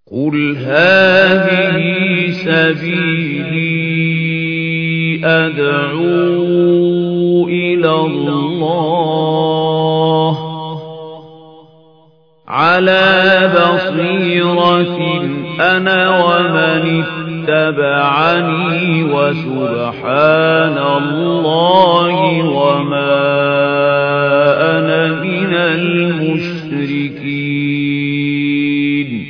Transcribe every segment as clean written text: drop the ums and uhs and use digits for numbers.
قل هذه سبيلي أدعو إلى الله على بصيرة أنا ومن اتبعني وسبحان الله وما أنا من المشركين.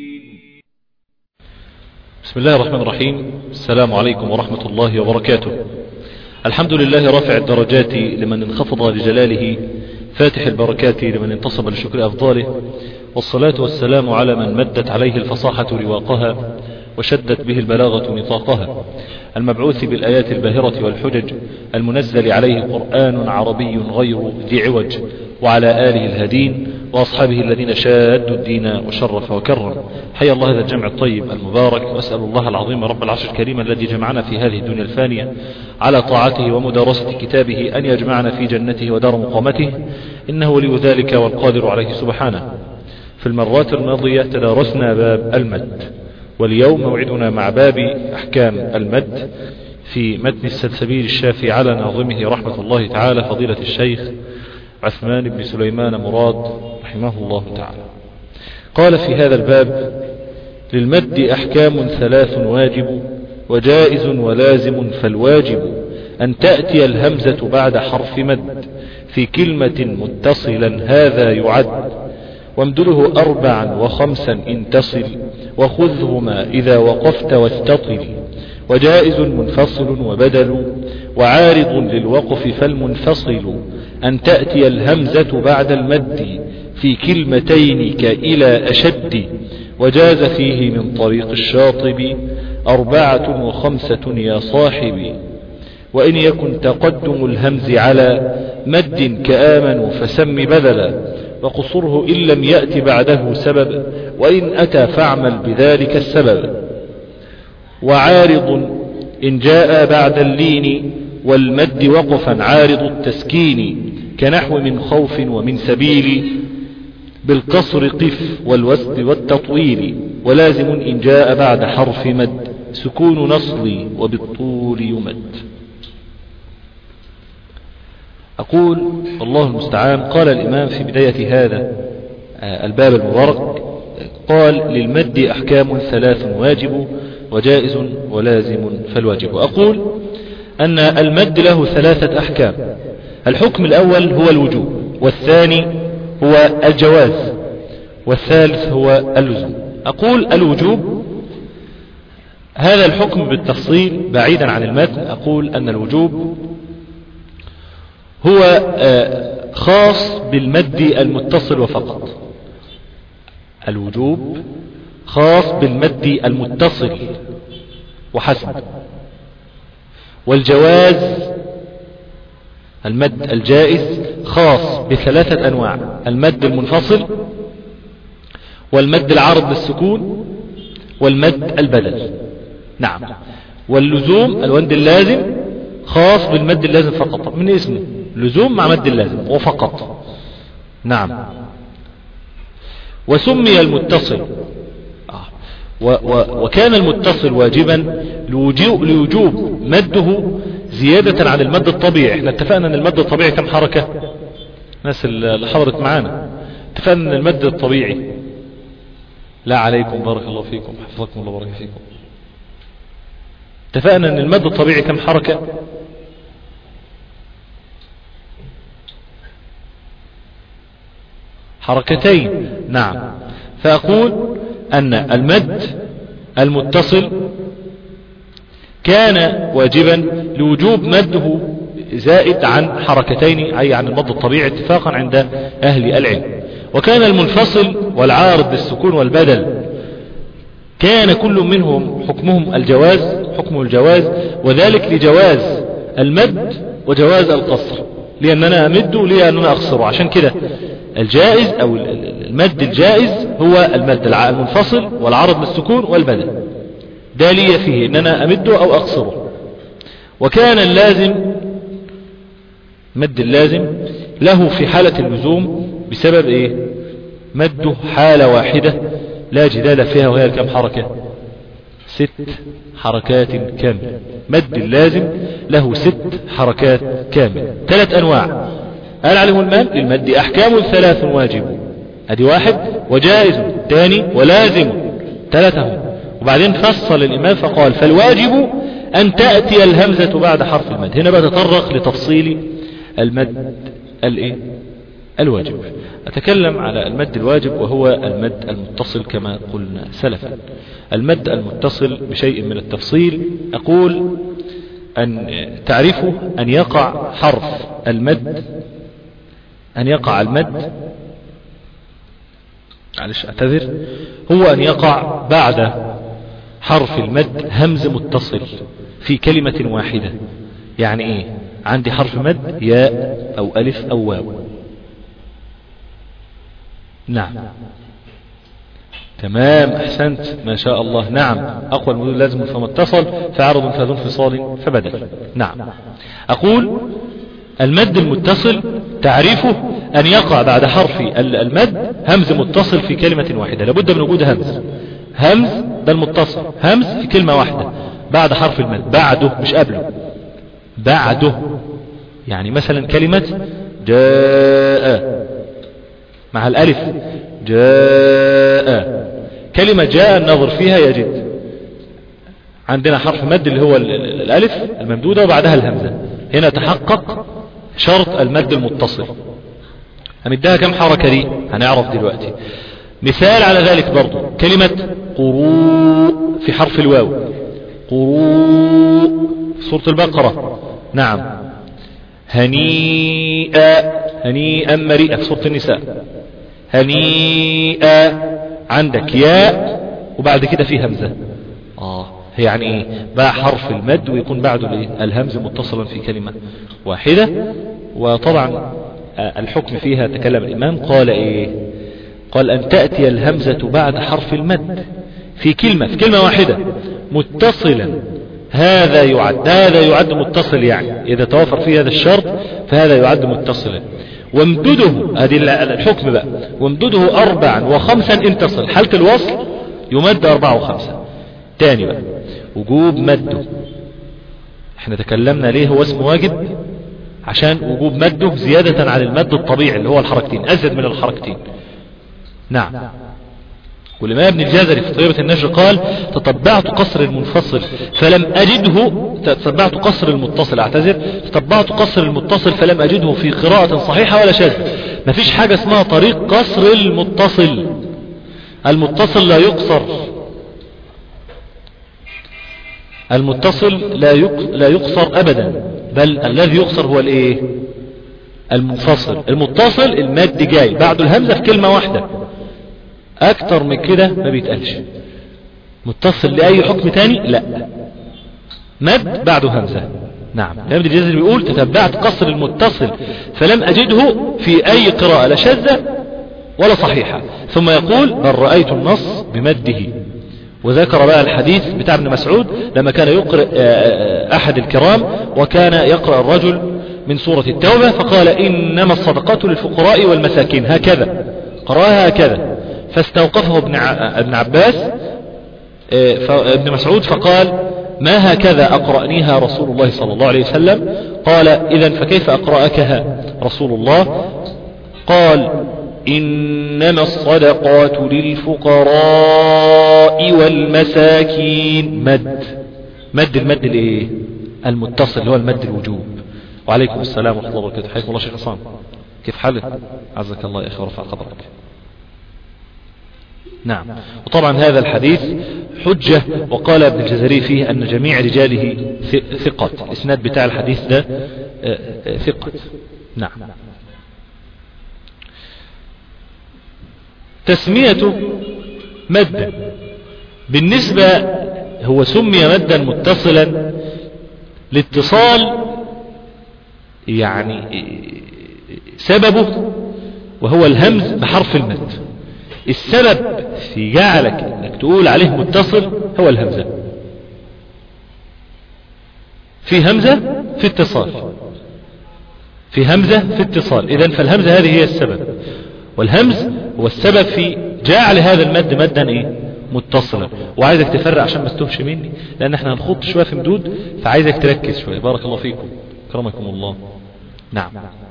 بسم الله الرحمن الرحيم. السلام عليكم ورحمة الله وبركاته. الحمد لله رافع الدرجات لمن انخفض لجلاله، فاتح البركات لمن انتصب لشكر أفضاله، والصلاة والسلام على من مدت عليه الفصاحة رواقها وشدت به البلاغة نطاقها، المبعوث بالآيات الباهرة والحجج، المنزل عليه قرآن عربي غير ذي عوج، وعلى آله الهدين وأصحابه الذين شادوا الدين وشرف وكرم. حيا الله هذا الجمع الطيب المبارك، وأسأل الله العظيم رب العرش الكريم الذي جمعنا في هذه الدنيا الفانية على طاعته ومدارسة كتابه أن يجمعنا في جنته ودار مقامته، إنه ولي ذلك والقادر عليه سبحانه. في المرات الماضية تدارسنا باب المد، واليوم موعدنا مع باب أحكام المد في متن السلسبيل الشافي على ناظمه رحمة الله تعالى فضيلة الشيخ عثمان بن سليمان مراد رحمه الله تعالى. قال في هذا الباب: للمد أحكام ثلاث واجب وجائز ولازم، فالواجب أن تأتي الهمزة بعد حرف مد في كلمة متصلا هذا يعد، وامدله 4 و5 إن تصل، وخذهما إذا وقفت واستطل، وجائز منفصل وبدل وعارض للوقف، فالمنفصل أن تأتي الهمزة بعد المد في كلمتين كإلى أشد، وجاز فيه من طريق الشاطب 4 و5 يا صاحبي، وإن يكن تقدم الهمز على مد كآمن فسم بدلا، وقصره إن لم يأت بعده سبب، وإن أتى فاعمل بذلك السبب. وعارض إن جاء بعد اللين والمد وقفا عارض التسكين، كنحو من خوف ومن سبيل، بالقصر قف والوسط والتطويل، ولازم إن جاء بعد حرف مد سكون نصلي وبالطول يمد. أقول الله المستعان. قال الإمام في بداية هذا الباب المبارك، قال: للمد أحكام ثلاث واجب وجائز ولازم، فالواجب. أقول أن المد له 3 أحكام. الحكم الأول هو الوجوب، والثاني هو الجواز، والثالث هو اللزوم. أقول الوجوب هذا الحكم بالتفصيل بعيدا عن المتن. أقول أن الوجوب هو خاص بالمد المتصل وفقط. الوجوب خاص بالمد المتصل وحسب. والجواز المد الجائز خاص ب3 أنواع: المد المنفصل، والمد العارض للسكون، والمد البدل. نعم. واللزوم المد اللازم خاص بالمد اللازم فقط، من اسمه لزوم مع مد اللازم وفقط. نعم. وسمي المتصل وكان المتصل واجبا لوجوب مده زيادة عن المد الطبيعي. احنا اتفقنا ان المد الطبيعي كم حركة؟ الناس اللي حضرت معانا اتفقنا ان المد الطبيعي، لا عليكم بارك الله فيكم حفظكم الله بارك فيكم، اتفقنا ان المد الطبيعي كم حركة؟ حركتين. نعم. فأقول أن المد المتصل كان واجبا لوجوب مده زائد عن حركتين، أي عن المد الطبيعي اتفاقا عند أهل العلم. وكان المنفصل والعارض بالسكون والبدل كان كل منهم حكمه الجواز، وذلك لجواز المد وجواز القصر، لأننا أمد لأننا أقصر. عشان كده الجائز أو المد الجائز هو المد المنفصل والعرض بالسكون والبدل، ده لي فيه إننا أمده أو أقصره. وكان اللازم مد اللازم له في حالة اللزوم بسبب مده حالة واحدة لا جدال فيها، وهي كم حركة؟ 6 حركات كاملة. مد اللازم له 6 حركات كاملة. 3 أنواع قال عليهم المال للمد أحكام 3 واجب، ادي 1 وجائز 2 ولازم 3. وبعدين فصل الإمام فقال فالواجب أن تأتي الهمزة بعد حرف المد. هنا بقى تطرق لتفصيل المد الواجب. أتكلم على المد الواجب وهو المد المتصل كما قلنا سلفا. المد المتصل بشيء من التفصيل أقول أن تعرفه أن يقع حرف المد، أن يقع المد، معلش أعتذر، هو أن يقع بعد حرف المد همز متصل في كلمة واحدة. يعني إيه؟ عندي حرف مد ياء أو ألف أو واو. نعم تمام، أحسنت ما شاء الله. نعم، أقوى المدود لازم فما اتصل، فعرض فذو انفصال فبدل. نعم، أقول المد المتصل تعريفه أن يقع بعد حرف المد همز متصل في كلمة واحدة. لابد من وجود همز ده المتصل، همز في كلمة واحدة بعد حرف المد، بعده مش قبله، بعده. يعني مثلا كلمة جاء مع الألف، جاء. كلمة جاء النظر فيها يجد عندنا حرف مد اللي هو الألف الممدودة وبعدها الهمزة. هنا تحقق شرط المد المتصل. همدها كم حركة دي؟ هنعرف دلوقتي. مثال على ذلك برضو كلمة قروء في حرف الواو، قروء سورة البقرة. نعم، هنيئا، هنيئا مريئا في سورة النساء. هنيئا عندك ياء وبعد كده في همزة. يعني ايه؟ باع حرف المد ويكون بعده الهمز متصلا في كلمة واحدة. وطبعا الحكم فيها تكلم الإمام قال ايه؟ قال أن تأتي الهمزة بعد حرف المد في كلمة واحدة متصلا. هذا يعد متصل، يعني إذا توافر فيه هذا الشرط فهذا يعد متصلا. وامدده، هذه الحكم بقى، وامدده 4 و5 إن تصل. حالة الوصل يمد 4 و5. تاني بقى وجوب مده، احنا تكلمنا ليه هو اسمه واجب، عشان وجوب مده زيادة عن المد الطبيعي اللي هو الحركتين، أزيد من الحركتين. نعم. والإمام ابن الجزري في طيبة النجر قال تتبعت قصر المنفصل فلم أجده، تتبعت قصر المتصل، اعتذر، تتبعت قصر المتصل فلم أجده في قراءة صحيحة ولا شاذ. مفيش حاجة اسمها طريق قصر المتصل. المتصل لا يقصر، المتصل لا يقصر أبدا، بل الذي يقصر هو الايه؟ المنفصل. المتصل المد جاي بعده الهمزة في كلمة واحدة، اكتر من كده ما بيتقالش. متصل لأي حكم تاني لا، مد بعده همزة. نعم، ابن الجزري بيقول تتبعت قصر المتصل فلم أجده في أي قراءة لا شاذة ولا صحيحة. ثم يقول بل رأيت النص بمده. وذكر بقى الحديث بتاع ابن مسعود لما كان يقرأ أحد الكرام وكان يقرأ الرجل من سورة التوبة فقال إنما الصدقات للفقراء والمساكين، هكذا قرأها هكذا. فاستوقفه ابن عباس ابن مسعود فقال ما هكذا أقرأنيها رسول الله صلى الله عليه وسلم؟ قال إذن فكيف أقرأكها رسول الله؟ قال إنما الصدقات للفقراء والمساكين. مد المد الايه؟ المتصل اللي هو المد الوجوب. وعليكم السلام ورحمة الله وبركاته. حياكم الله شيخ حسام، كيف حالك؟ عزك الله يا أخي ورفع قدرك. نعم. وطبعا هذا الحديث حجة، وقال ابن الجزري فيه أن جميع رجاله ثقة. الإسناد بتاع الحديث ده ثقة. نعم. تسميته مدا بالنسبة هو سمي مدا متصلا لاتصال يعني سببه وهو الهمز بحرف المد. السبب في جعلك انك تقول عليه متصل هو الهمزة، في همزة في اتصال، في همزة في اتصال. اذن فالهمزة هذه هي السبب، والهمز هو السبب في جعل هذا المد مدا ايه متصلا. وعايزك تفرق عشان ما تتوهش مني، لان احنا هنخط شوية في مدود، فعايزك تركز شوية. بارك الله فيكم كرمكم الله. نعم.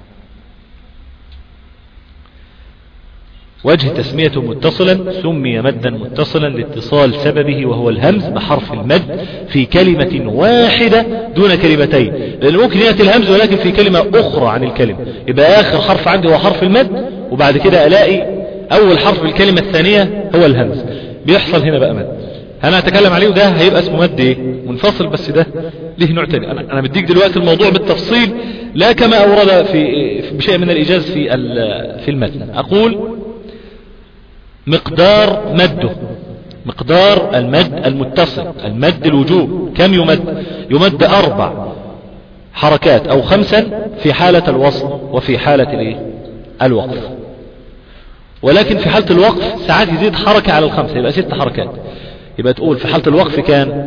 وجه تسميته متصلا سمي مدا متصلا لاتصال سببه وهو الهمز بحرف المد في كلمة واحدة دون كلمتين، لأنه ممكن يأتي الهمز ولكن في كلمة أخرى عن الكلمة، يبقى آخر حرف عندي هو حرف المد، وبعد كده ألاقي أول حرف في الكلمة الثانية هو الهمز. بيحصل هنا بقى مد، أنا أتكلم عليه، وده هيبقى اسمه مد إيه منفصل، بس ده ليه نوع تاني. أنا بديك دلوقتي الموضوع بالتفصيل لا كما أورد في بشيء من الإيجاز في المتن. أقول مقدار مده، مقدار المد المتصل، المد الوجوب كم يمد؟ يمد 4 حركات أو 5 في حالة الوصل وفي حالة الوقف. ولكن في حالة الوقف ساعات يزيد حركة على 5 يبقى 6 حركات. يبقى تقول في حالة الوقف كان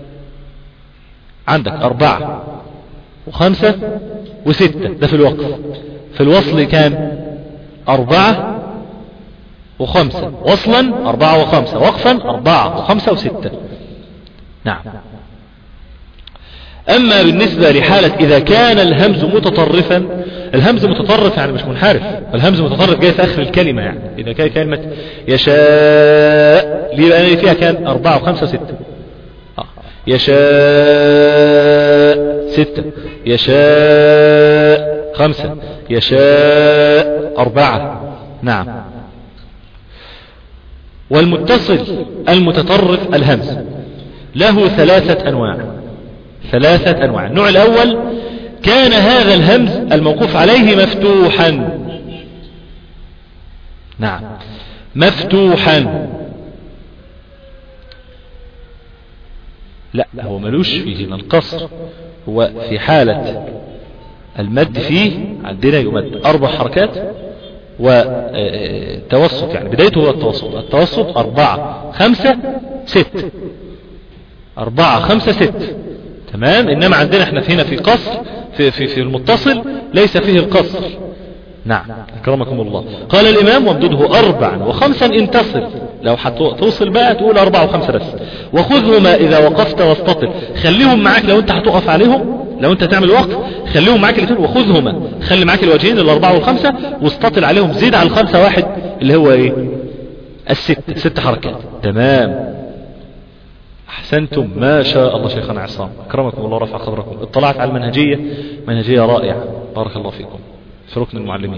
عندك 4 و5 و6، ده في الوقف. في الوصل كان 4 و5 وصلا، 4 و5 وقفا، 4 و5 و6. نعم. أما بالنسبة لحالة إذا كان الهمز متطرفا، الهمز متطرف يعني مش منحرف، الهمز متطرف جاي في آخر الكلمة، يعني إذا كان كلمة يشاء ليه بقى فيها كان 4 و5 و6، يشاء 6، يشاء 5، يشاء 4. نعم. والمتصل المتطرف الهمز له 3 أنواع، 3 أنواع. النوع الأول كان هذا الهمز الموقوف عليه مفتوحا. نعم مفتوحا، لا هو ملوش فيه القصر، هو في حالة المد فيه عندنا يمد 4 حركات وتوسط، يعني بدايته هو التوسط، التوسط 4 5 6، 4 5 6. تمام. انما عندنا احنا هنا في قصر في المتصل ليس فيه القصر. نعم اكرمكم الله. قال الامام وامدده 4 و5 ان تصل، لو هتوصل بقى تقول 4 و5 بس. وخذهما اذا وقفت واستطل، خليهم معاك لو انت هتقف عليهم، لو انت تعمل وقف خليهم معاك الاثنين. وخذهما، خلي معاك الوجهين ال4 وال5 واستطل عليهم، زيد على ال5 واحد اللي هو ايه ال6 حركات. تمام. احسنتم ما شاء الله شيخنا عصام اكرمكم الله رفع قدركم. اطلعت على المنهجية، منهجية رائعة بارك الله فيكم في ركن المعلمين.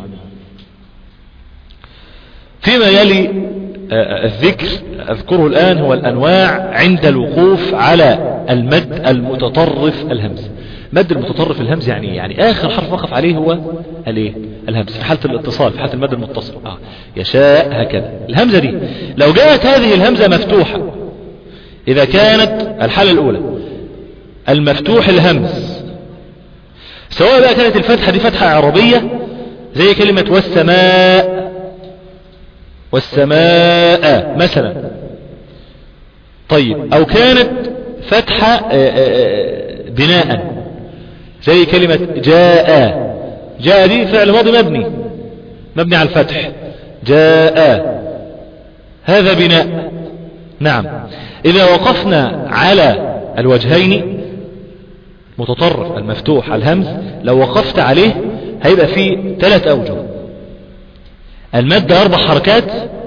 فيما يلي الذكر أذكره الآن هو الأنواع عند الوقوف على المد المتطرف الهمز. مد المتطرف الهمز يعني آخر حرف وقف عليه هو الهمز في حالة الاتصال، في حالة المد المتصل. يشاء هكذا. الهمزة دي لو جاءت هذه الهمزة مفتوحة، إذا كانت الحالة الأولى المفتوح الهمز، سواء بقى كانت الفتحة دي فتحة عربية زي كلمة والسماء مثلا، طيب، أو كانت فتحة بناء زي كلمة جاء دي فعل ماضي مبني على الفتح، جاء هذا بناء. نعم. إذا وقفنا على الوجهين متطرف المفتوح الهمز، لو وقفت عليه هيبقى فيه 3 أوجه. المد 4 حركات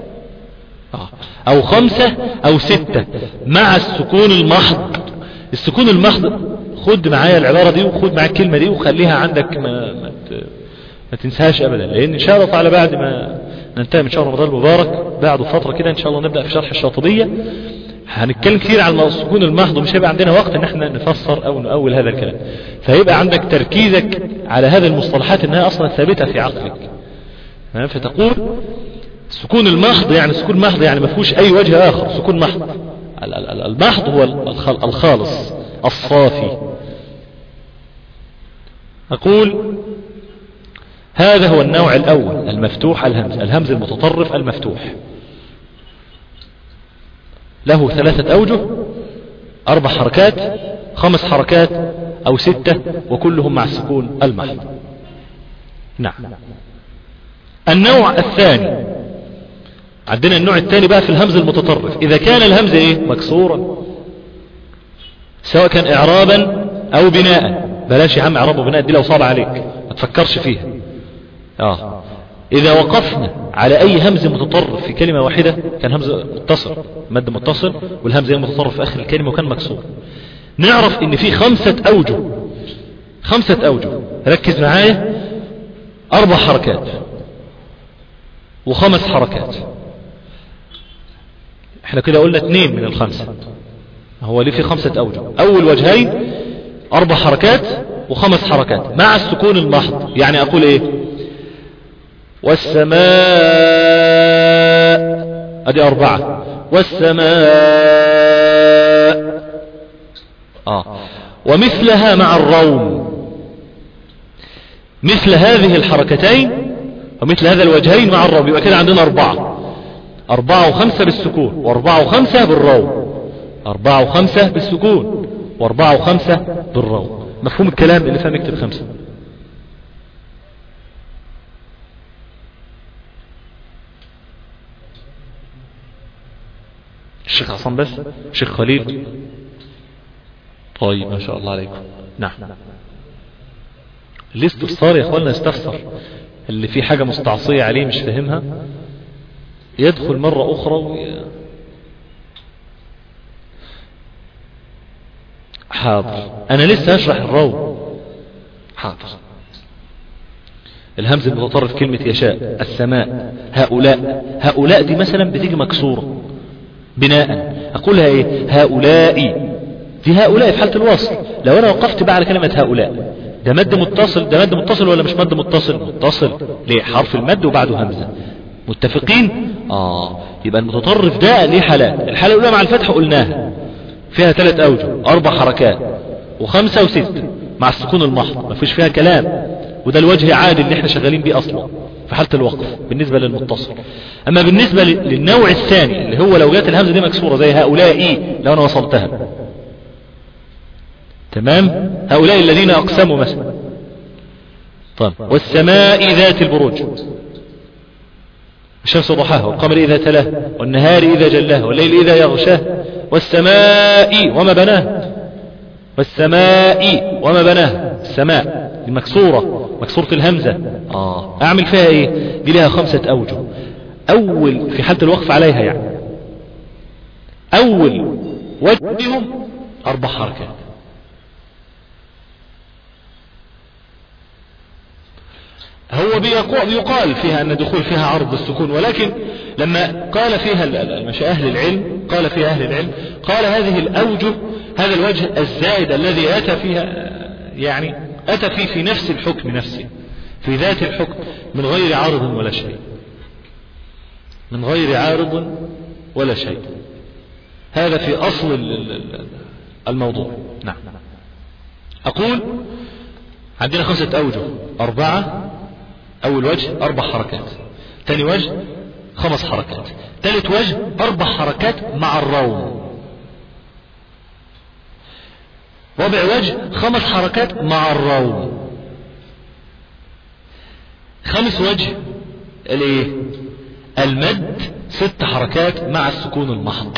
أو 5 أو 6 مع السكون المحض. السكون المحض خد معايا العبارة دي وخد معايا الكلمة دي وخليها عندك ما تنساهاش أبدا، لأن إن شاء الله تعالى بعد ما ننتهي من شهر رمضان المبارك بعد فترة كده إن شاء الله نبدأ في شرح الشاطبية. هنتكلم كثير عن السكون المحض ومش هيبقى عندنا وقت ان احنا نفسر او نأول هذا الكلام، فيبقى عندك تركيزك على هذه المصطلحات انها اصلا ثابتة في عقلك. فتقول السكون المحض يعني سكون محض يعني ما فيهوش اي وجه اخر، سكون محض. المحض هو الخالص الصافي. اقول هذا هو النوع الاول المفتوح الهمز المتطرف المفتوح، له 3 أوجه، 4 حركات، 5 حركات أو 6، وكلهم مع السكون المحض. نعم. النوع الثاني عندنا النوع الثاني بقى في الهمز المتطرف، إذا كان الهمز إيه؟ مكسورا، سواء كان إعرابا أو بناء. بلاش يا عم إعراب وبناء دي لو صعب عليك ما تفكرش فيها. إذا وقفنا على أي همز متطرف في كلمة واحدة، كان همز متصل مد متصل والهمز المتطرف في آخر الكلمة وكان مكسور، نعرف إن في 5 أوجه. 5 أوجه، ركز معايا، 4 حركات و5 حركات. احنا كده قلنا 2 من ال5. هو ليه في 5 أوجه؟ أول وجهين 4 حركات و5 حركات مع السكون المحض. يعني أقول إيه؟ والسماء، أدي 4. والسماء، ومثلها مع الروم. مثل هذه الحركتين ومثل هذا الوجهين مع الروم، يبقى كده عندنا 4 و5 بالسكون و4 و5 بالروم. 4 و5 بالسكون و4 و5 بالروم. مفهوم الكلام؟ اللي فهم يكتب 5. الشيخ عصام بس؟ الشيخ خليل؟ طيب ما شاء الله عليكم. نعم، الاستفسار يا اخوانا يستفسر، اللي في حاجة مستعصية عليه مش فاهمها يدخل مرة اخرى حاضر، انا لسه هشرح الروم. حاضر. الهمز المتطرف كلمة يشاء، السماء، هؤلاء. هؤلاء دي مثلا بتيجي مكسورة بناء، اقولها ايه؟ هؤلاء. دي هؤلاء في حالة الوصل. لو انا وقفت بقى على كلمة هؤلاء، ده مد متصل. ده مد متصل ولا مش مد متصل؟ متصل. ليه؟ حرف المد وبعده همزة. متفقين؟ يبقى المتطرف ده ليه حالات. الحالة الاولى مع الفتح قلناها فيها 3 أوجه، 4 حركات و5 و6 مع السكون المحض، ما فيش فيها كلام، وده الوجه عادي اللي احنا شغالين بيه اصلا في حالة الوقف بالنسبة للمتصل. اما بالنسبة للنوع الثاني اللي هو لو جات الهمزة دي مكسورة زي هؤلاء، لو انا وصلتها تمام، هؤلاء الذين اقسموا مثلا. طيب، والسماء ذات البروج، الشمس ضحاها والقمر إذا تلاه والنهار إذا جلاه والليل إذا يغشاه والسماء وما بناه. والسماء وما بناه، السماء المكسورة، مكسورة الهمزة. أعمل فيها إيه؟ دي لها 5 أوجه. أول في حالة الوقف عليها، يعني أول وجههم 4 حركات. هو بيقال فيها أن دخول فيها عرض السكون، ولكن لما قال فيها أهل العلم، قال هذه الأوجه، هذا الوجه الزائد الذي أتى فيها، يعني أتى فيه في نفس الحكم نفسه، في ذات الحكم، من غير عارض ولا شيء، من غير عارض ولا شيء. هذا في أصل الموضوع. نعم، أقول عندنا 5 أوجه، 4. أول وجه 4 حركات، ثاني وجه 5 حركات، ثالث وجه 4 حركات مع الروم، رابع وجه 5 حركات مع الروم، خامس وجه الايه؟ المد 6 حركات مع السكون المحض.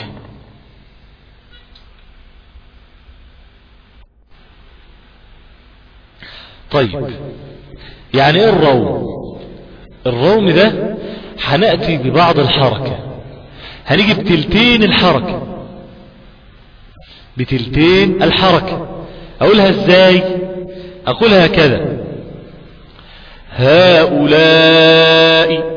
طيب، يعني ايه الروم؟ الروم ده هنأتي ببعض الحركة، هنيجي بتلتين الحركة، بتلتين الحركة. اقولها ازاي؟ اقولها كذا: هؤلاء،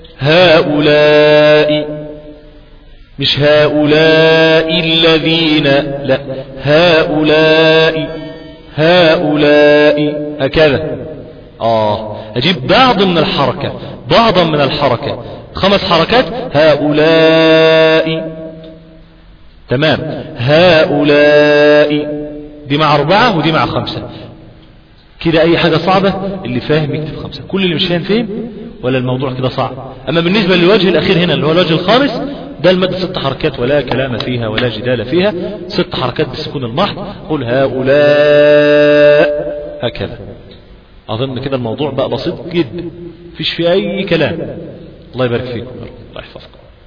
هؤلاء، مش هؤلاء الذين، لا، هؤلاء، هؤلاء، هكذا. اجيب بعض من الحركة، بعضا من الحركة، 5 حركات، هؤلاء، تمام، هؤلاء، دي مع 4 ودي مع 5 كده. اي حاجة صعبة اللي فاهم يكتب 5، كل اللي مش فاهم ولا الموضوع كده صعب. اما بالنسبة للوجه الاخير هنا اللي هو الوجه الخامس، ده المد 6 حركات ولا كلام فيها ولا جدال فيها، 6 حركات بالسكون المحض. قل هؤلاء، هكذا. اظن كده الموضوع بقى بسيط جدا، مفيش فيه اي كلام. الله يبارك فيكم، الله يحفظكم.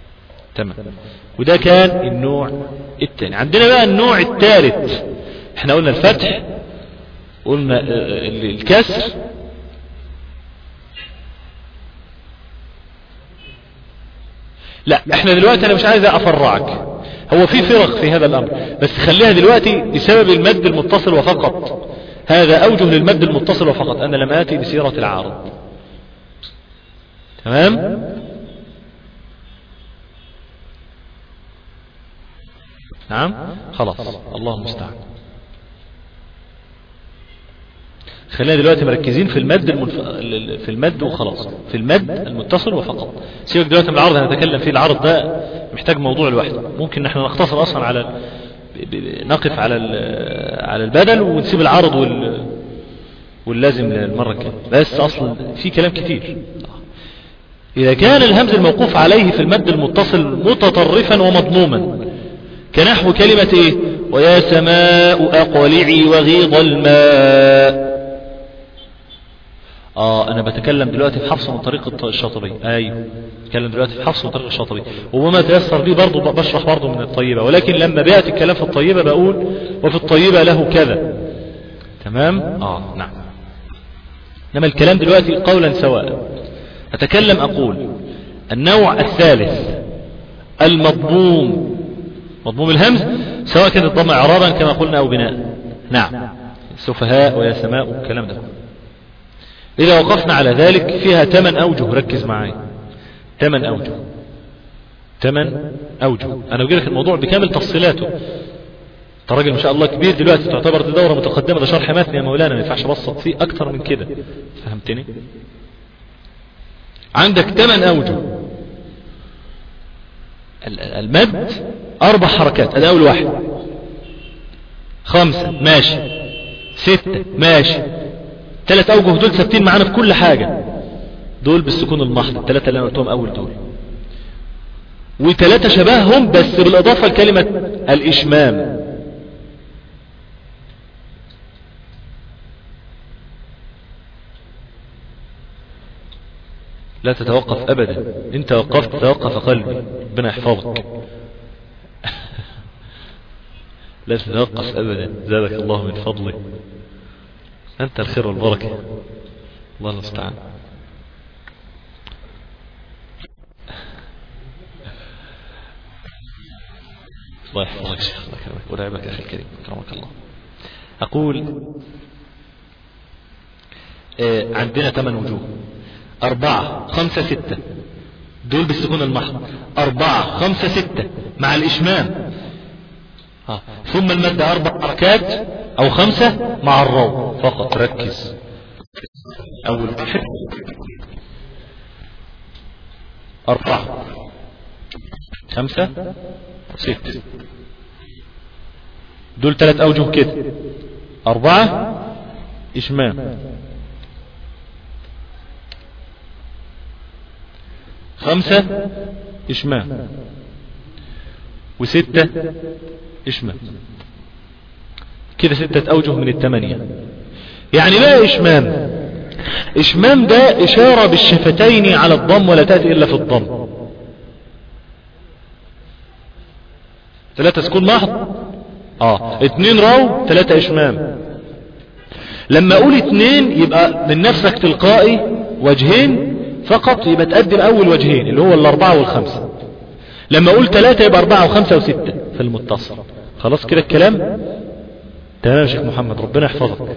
تمام. وده كان النوع الثاني. عندنا بقى النوع الثالث. احنا قلنا الفتح، قلنا الكسر، لا احنا دلوقتي انا مش عايز افرعك، هو في فرق في هذا الامر بس خليها دلوقتي بسبب المد المتصل وفقط. هذا اوجه للمد المتصل وفقط، انا لم اتي بسيرة العارض. تمام. نعم خلاص، الله المستعان. خلينا دلوقتي مركزين في المد في المد وخلاص، في المد المتصل وفقط. سيبك دلوقتي من العرض، هنتكلم فيه. العرض ده محتاج موضوع لوحده، ممكن نحن نختصر اصلا على نقف على البدل ونسيب العرض واللازم للمرة الجاية، بس اصلا في كلام كتير. اذا كان الهمز الموقوف عليه في المد المتصل متطرفا ومضموما، كنحو كلمة ايه؟ ويا سماء اقلعي وغيض الماء. انا بتكلم دلوقتي في حفص من طريق الشاطبي. ايوه، بتكلم دلوقتي في حفص من طريق الشاطبي، وما تيسر لي برضه بشرح برضه من الطيبة، ولكن لما بيأتي الكلام في الطيبة بقول وفي الطيبة له كذا. تمام. نعم. انما الكلام دلوقتي قولا سواء. اتكلم اقول النوع الثالث المضموم، مضموم الهمز، سواء كانت الضم اعرابا كما قلنا او بناء. نعم، سفهاء ويا سماء والكلام ده. إذا وقفنا على ذلك فيها 8 أوجه. ركز معي، 8 أوجه. 8 أوجه. أنا أقول لك الموضوع بكامل تفصيلاته. أنت راجل ما شاء الله كبير دلوقتي، تعتبر دي دورة متقدمة، ده شرح متن يا مولانا، ما ينفعش أبسط فيه أكتر من كده. فهمتني؟ عندك 8 أوجه. المد 4 حركات، هذا أول واحد. 5 ماشي، 6 ماشي. 3 أوجه دول ثابتين معانا في كل حاجة، دول بالسكون المحض. 3 اللي أنا قلتهم أول دول، و3 شبههم بس بالإضافة لكلمة الإشمام. لا تتوقف أبدا، انت وقفت توقف قلبي، ربنا يحفظك. لا تتوقف أبدا، زادك الله من فضله، أنت الخير والبركة، الله المستعان. الله يحفظك شيخ، الله يكرمك ودعمك أخي الكريم، أكرمك الله. أقول عندنا 8 وجوه. 4 5 6 دول بالسكون المحض. 4 5 6 مع الإشمام. ثم المد 4 حركات أو 5 مع الروض فقط. ركز. أول واحد 4 5 6 دول 3 أوجه كده. 4 إشمام، 5 إشمام، و6 إشمام. كده 6 أوجه من 8. يعني بقى إشمام ده إشارة بالشفتين على الضم، ولا تأتي إلا في الضم. 3 سكون محض، 2 رو، 3 إشمام. لما أقول 2 يبقى من نفسك تلقائي وجهين فقط، يبقى تقدم أول وجهين اللي هو 4 و5. لما أقول 3 يبقى 4 و5 و6 في المتصل. خلاص كده الكلام تمام يا شيخ محمد، ربنا يحفظك.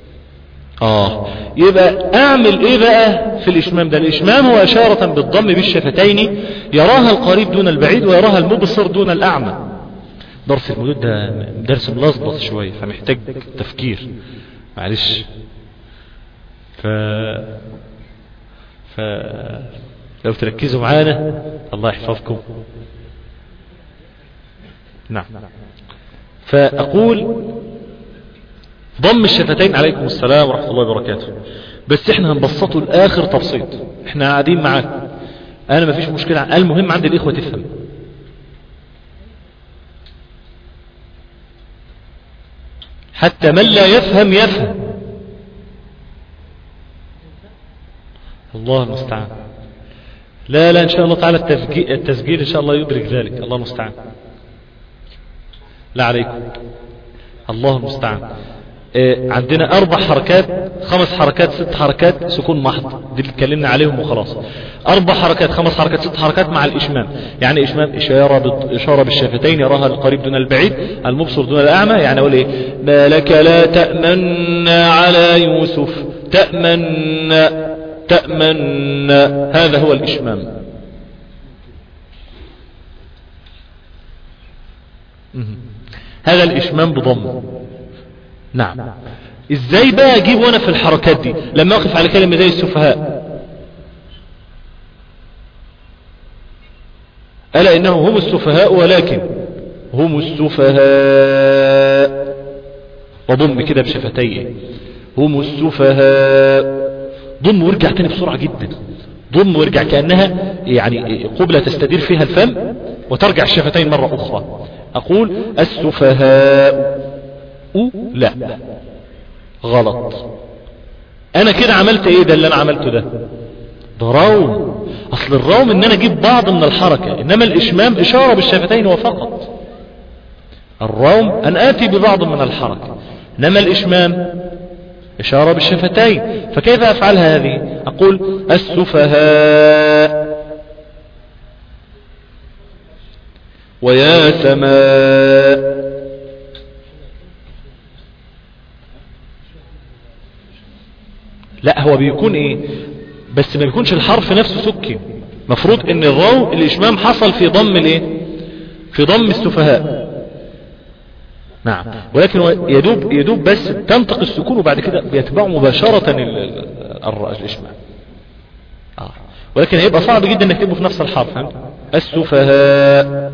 يبقى اعمل ايه بقى في الاشمام ده؟ الاشمام هو اشارة بالضم بالشفتين، يراها القريب دون البعيد، ويراها المبصر دون الاعمى. درس المدود ده درس ملخبط شوية، فمحتاج تفكير، معلش. لو تركزوا معانا الله يحفظكم. نعم. فأقول ضم الشفتين، عليكم السلام ورحمة الله وبركاته، بس احنا هنبسطه لآخر تبسيط، احنا قاعدين معاكم، انا ما فيش مشكلة، المهم عند الإخوة تفهم. حتى من لا يفهم يفهم، الله المستعان. لا لا، ان شاء الله تعالى التسجيل ان شاء الله يدرك ذلك، الله المستعان. لا عليكم، الله المستعان. عندنا 4 حركات 5 حركات 6 حركات سكون محض، دي اللي اتكلمنا عليهم وخلاص. 4 حركات 5 حركات 6 حركات مع الإشمام. يعني إشمام إشارة بالشفتين، يراها القريب دون البعيد، المبصر دون الأعمى. يعني أقول إيه؟ ما لك لا تأمن على يوسف، تأمن، هذا هو الإشمام. هذا الإشمام بضم. نعم. ازاي بقى اجيب وانا في الحركات دي لما اقف على كلمة زي السفهاء؟ ألا إنهم هم السفهاء، ولكن هم السفهاء، وضم كده بشفتيه، هم السفهاء. ضم وارجع تاني بسرعة جدا، ضم وارجع كأنها يعني قبلة تستدير فيها الفم وترجع الشفتين مرة أخرى. أقول السفهاء، لا غلط. أنا كده عملت إيه؟ ده اللي أنا عملته ده روم. أصل الروم إن أنا أجيب بعض من الحركة، إنما الإشمام إشارة بالشفتين وفقط. الروم أن آتي ببعض من الحركة، إنما الإشمام إشارة بالشفتين. فكيف أفعلها هذه؟ أقول السفهاء ويا سماء. لا هو بيكون ايه؟ بس ما بيكونش الحرف نفسه سكن. مفروض ان الراو الاشمام حصل في ضم الايه؟ في ضم السفهاء. نعم. ولكن يدوب بس تنطق السكون وبعد كده بيتبعه مباشرة الاشمام. ولكن هيبقى صعب جدا انك تكتبه في نفس الحرف. السفهاء،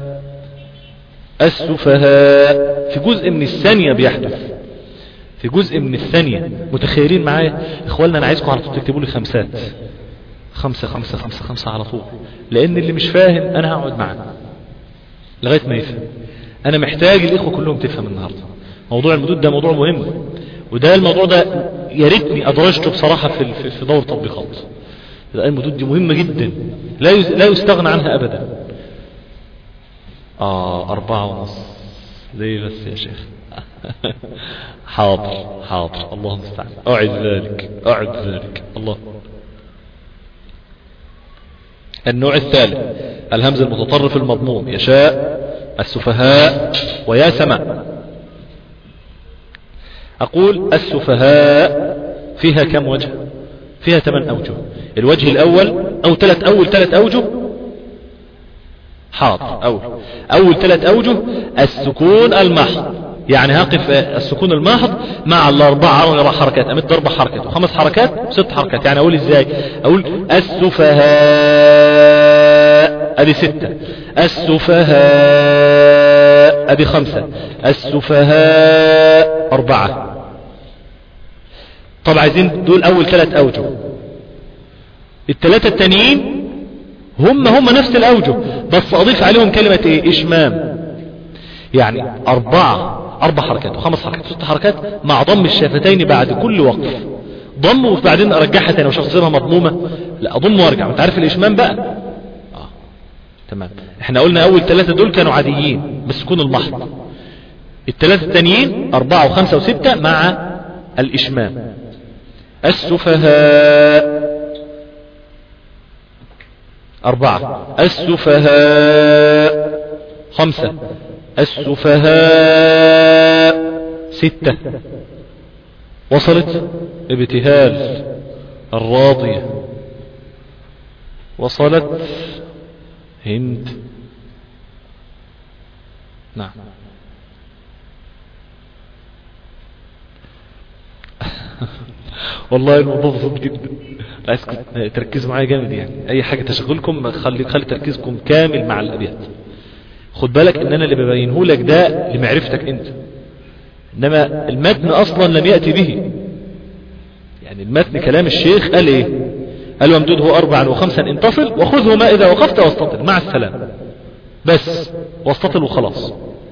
السفهاء في جزء من الثانية بيحدث، في جزء من الثانية. متخيلين معايا اخوالنا؟ انا عايزكم على طول تكتبوا لي 5 5 5 5 5 على طول، لان اللي مش فاهم انا هقعد معاه لغاية ما يفهم. انا محتاج الاخوة كلهم تفهم النهاردة. موضوع المدود ده موضوع مهم، وده الموضوع ده يا ريتني ادرجته بصراحة في دور تطبيقات. المدود دي مهمة جدا، لا يستغنى عنها ابدا. 4:30 ليه بس يا شيخ؟ حاضر حاضر، الله المستعان. أعد ذلك الله. النوع الثالث الهمز المتطرف المضموم، يشاء، السفهاء ويا سماء. أقول السفهاء فيها كم وجه؟ فيها 8 أوجه. الوجه الأول أو 3 أوجه. حاضر. أول 3 أوجه السكون المحض، يعني هقف السكون المحض مع 4 حركات، أمد 4 حركات و5 حركات و6 حركات. يعني أقول إزاي؟ أقول السفهاء أدي 6، السفهاء أدي 5، السفهاء 4. طبعا عايزين دول أول 3 أوجه. ال3 التانيين هم نفس الأوجه، بس أضيف عليهم كلمة إيه؟ إشمام. يعني 4 حركات و5 حركات و6 حركات مع ضم الشفتين بعد كل وقف. ضم وبعدين أرجعها تاني ومش هتصيرها مضمومة، لا أضم وارجع. انت عارف الإشمام بقى؟ تمام. احنا قلنا أول 3 دول كانوا عاديين بالسكون المحض. ال3 التانيين 4 و5 و6 مع الإشمام. السفهاء 4، السفهاء 5، السفهاء 6. وصلت؟ ابتهال الراضية وصلت. هند. نعم. والله الموضوع بسيط جدا، عايزكم تركزوا معايا جامد. يعني اي حاجة تشغلكم خلي تركيزكم كامل مع الابيات. خد بالك ان انا اللي ببينه لك ده لمعرفتك انت، انما المتن اصلا لم يأتي به. يعني المتن كلام الشيخ قال ايه؟ قال وامدده 4 و5 انتصل وخذه ما اذا وقفت واستطل مع السلام، بس واستطل وخلاص.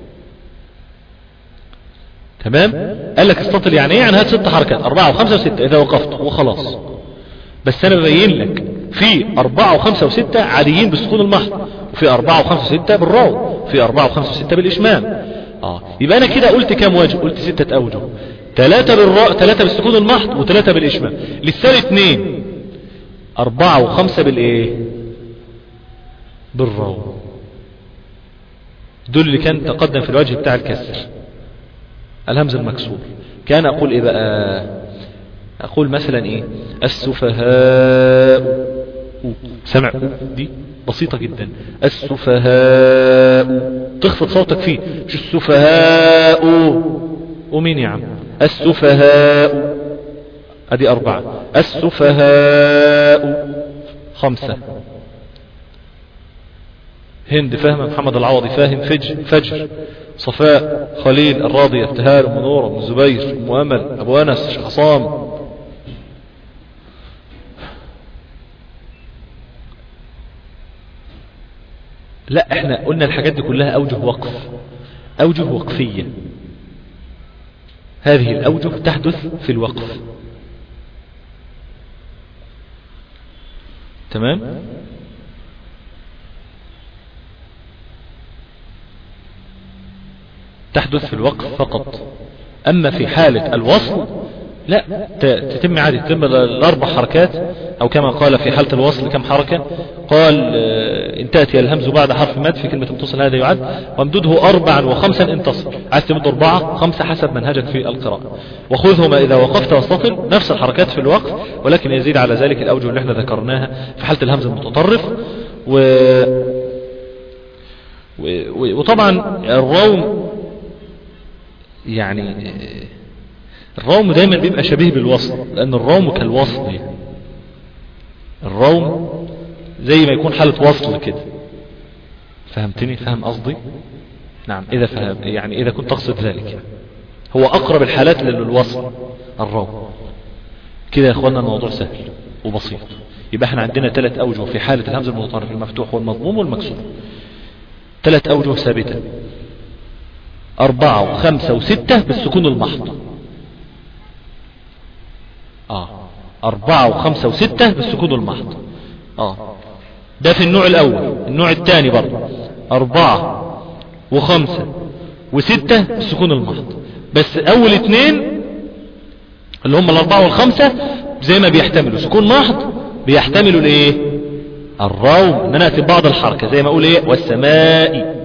تمام. قال لك استطل يعني ايه؟ يعني هات 6 حركات 4 و5 و6 اذا وقفت وخلاص. بس انا ببين لك في 4 و5 و6 عاديين بالسكون المحض، وفي 4 و5 و6 بالراو، في 4 و5 و6 بالإشمام. يبقى أنا كده قلت كام وجه؟ قلت 6 أوجه، 3 بالراء، 3 بالسكون المحض، و3 بالإشمام. للسال 2 4 و5 بالإيه؟ بالراو. دول اللي كان تقدم في الوجه بتاع الكسر، الهمز المكسور. كان أقول إيه بقى؟ أقول مثلا إيه؟ السفهاء. سمع دي بسيطة جدا. السفهاء تخفض صوتك فيه، مش السفهاء. ومين يا عم؟ السفهاء. ادي 4. السفهاء 5. هند فاهمة، محمد العوضي فاهم، فجر، صفاء، خليل، الراضي، ابتهال، ام نور، ام الزبير، ام امل، ابو انس، شيخ عصام. لا احنا قلنا الحاجات دي كلها اوجه وقف، اوجه وقفية. هذه الاوجه تحدث في الوقف. تمام. تحدث في الوقف فقط. اما في حالة الوصل لا، تتم عادي، تتم الاربع حركات، او كما قال في حالة الوصل كم حركة؟ قال ان تأتي الهمز بعد حرف مد في كلمة متصل هذا يعد، وامدده 4 و5 ان تصل. عايز تمد 4 5 حسب منهجك في القراءة. وخذهما اذا وقفت واستطل، نفس الحركات في الوقف، ولكن يزيد على ذلك الاوجه اللي احنا ذكرناها في حالة الهمز المتطرف. وطبعا الروم، يعني الروم دايما بيبقى شبيه بالوصل، لان الروم كالوصل. الروم زي ما يكون حالة وصل كده. فهمتني؟ فهم قصدي؟ نعم، اذا فهم، يعني اذا كنت تقصد ذلك، يعني هو اقرب الحالات للوصل الروم. كده يا اخوانا الموضوع سهل وبسيط. يبقى احنا عندنا 3 اوجه في حالة الهمز المتطرف، المفتوح والمضموم والمكسور. 3 اوجه ثابتة، 4 و5 و6 بالسكون المحض. 4 و5 و6 بالسكون المحض. ده في النوع الاول. النوع الثاني برضه 4 و5 و6 بالسكون المحض، بس اول 2 اللي هم 4 وال5 زي ما بيحتملوا سكون محض بيحتملوا الايه؟ الروم، ان انا اتب بعض الحركة زي ما اقول ايه؟ والسماء،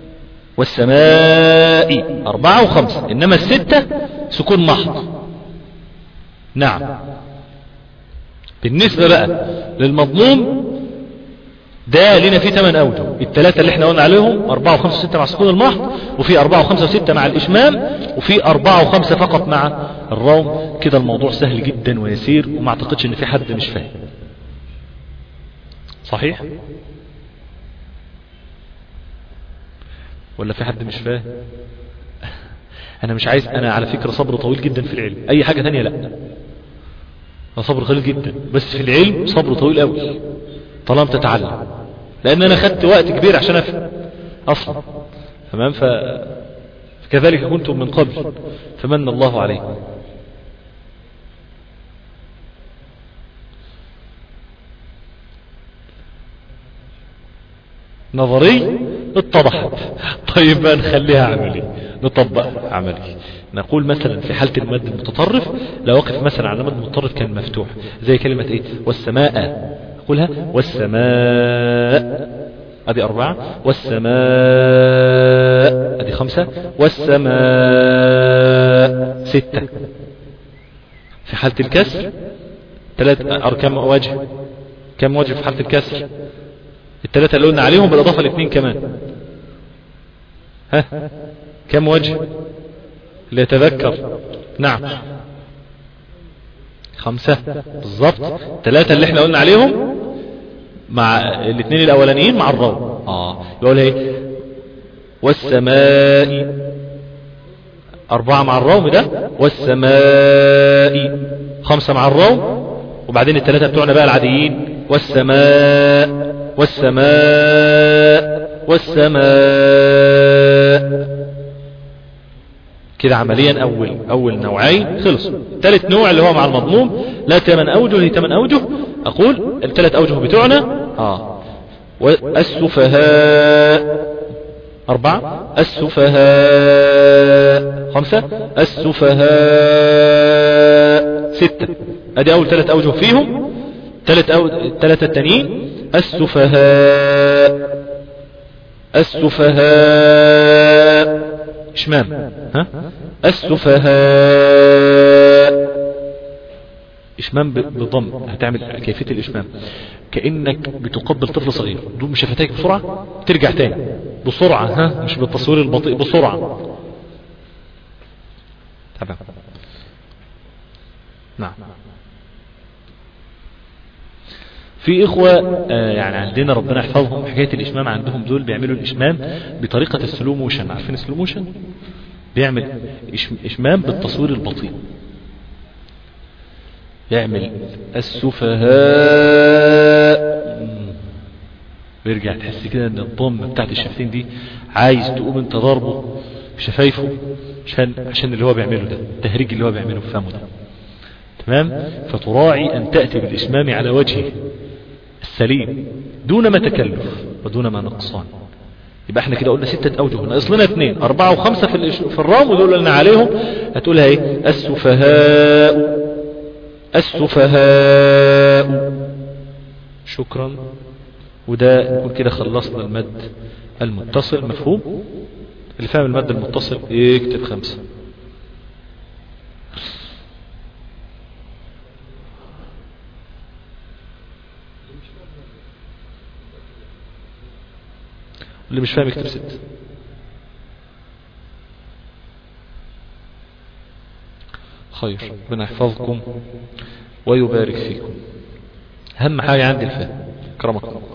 والسماء 4 و5، انما 6 سكون محض. نعم. بالنسبة بقى للمضموم ده لنا فيه 8 اوجه. ال3 اللي احنا قلنا عليهم 4 و5 و6 مع السكون المحض، وفي 4 و5 و6 مع الاشمام، وفي 4 و5 فقط مع الروم. كده الموضوع سهل جدا ويسير، وما اعتقدش ان في حد مش فاهم. صحيح ولا في حد مش فاهم؟ انا مش عايز، انا على فكرة صبر طويل جدا في العلم، اي حاجة تانية لا، انا صبر قليل جدا، بس في العلم صبر طويل قوي طالما تتعلم، لان انا خدت وقت كبير عشان افهم اصلا. تمام. فكذلك كنتم من قبل فمن الله عليكم. نظري اتضحت. طيب بقى نخليها عملي، نطبقها عملي. نقول مثلا في حالة المد المتطرف لو وقف مثلا على المد المتطرف كان مفتوح، زي كلمة ايه؟ والسماء. قولها والسماء، ادي 4، والسماء ادي 5، والسماء 6. في حالة الكسر 3 اركان وجه. كم وجه في حالة الكسر؟ ال3 اللي قلنا عليهم بالاضافة ل2 كمان. ها كم وجه اللي يتذكر؟ نعم 5 بالضبط. 3 اللي احنا قلنا عليهم مع ال2 الاولانيين مع الراو. يقول ايه؟ والسماء 4 مع الراو ده، والسماء 5 مع الراو، وبعدين ال3 بتوعنا بقى العاديين، والسماء والسماء والسماء. كده عمليا اول نوعين خلصوا. ثالث نوع اللي هو مع المضموم لا 8 اوجه، هي 8 اوجه أقول الثلاث أوجه بتوعنا السفهاء 4 السفهاء 5 السفهاء 6. ادي اول 3 اوجه فيهم. 3 التانيين السفهاء اشمام السفهاء اشمام بضم. هتعمل كيفية الاشمام كأنك بتقبل طفل صغير. دوم شفتيك بسرعة ترجع تاني بسرعة مش بالتصوير البطيء بسرعة. تمام. نعم. في إخوة يعني عندنا ربنا يحفظهم حكاية الإشمام عندهم دول بيعملوا الإشمام بطريقة السلو موشن. عارفين السلو موشن؟ بيعمل إشمام بالتصوير البطيء. يعمل السفهاء ويرجع تحس كده ان الضم بتاعت الشفتين دي عايز تقوم انت ضربه بشفايفه عشان اللي هو بيعمله ده التهريج اللي هو بيعمله في فمه ده. تمام. فتراعي ان تأتي بالإشمام على وجهه السليم دون ما تكلف ودون ما نقصان. يبقى احنا كده قلنا 6 اوجه، ناقص لنا 2 4 و5 في الرام ودول لنا عليهم. هتقولها ايه؟ السفهاء شكرا. وده نكون كده خلصنا المد المتصل. مفهوم؟ اللي فاهم المد المتصل يكتب 5. اللي مش فاهم يكتب 6. خير. ربنا يحفظكم ويبارك فيكم. أهم حاجة عندي الفهم. كرمكم الله.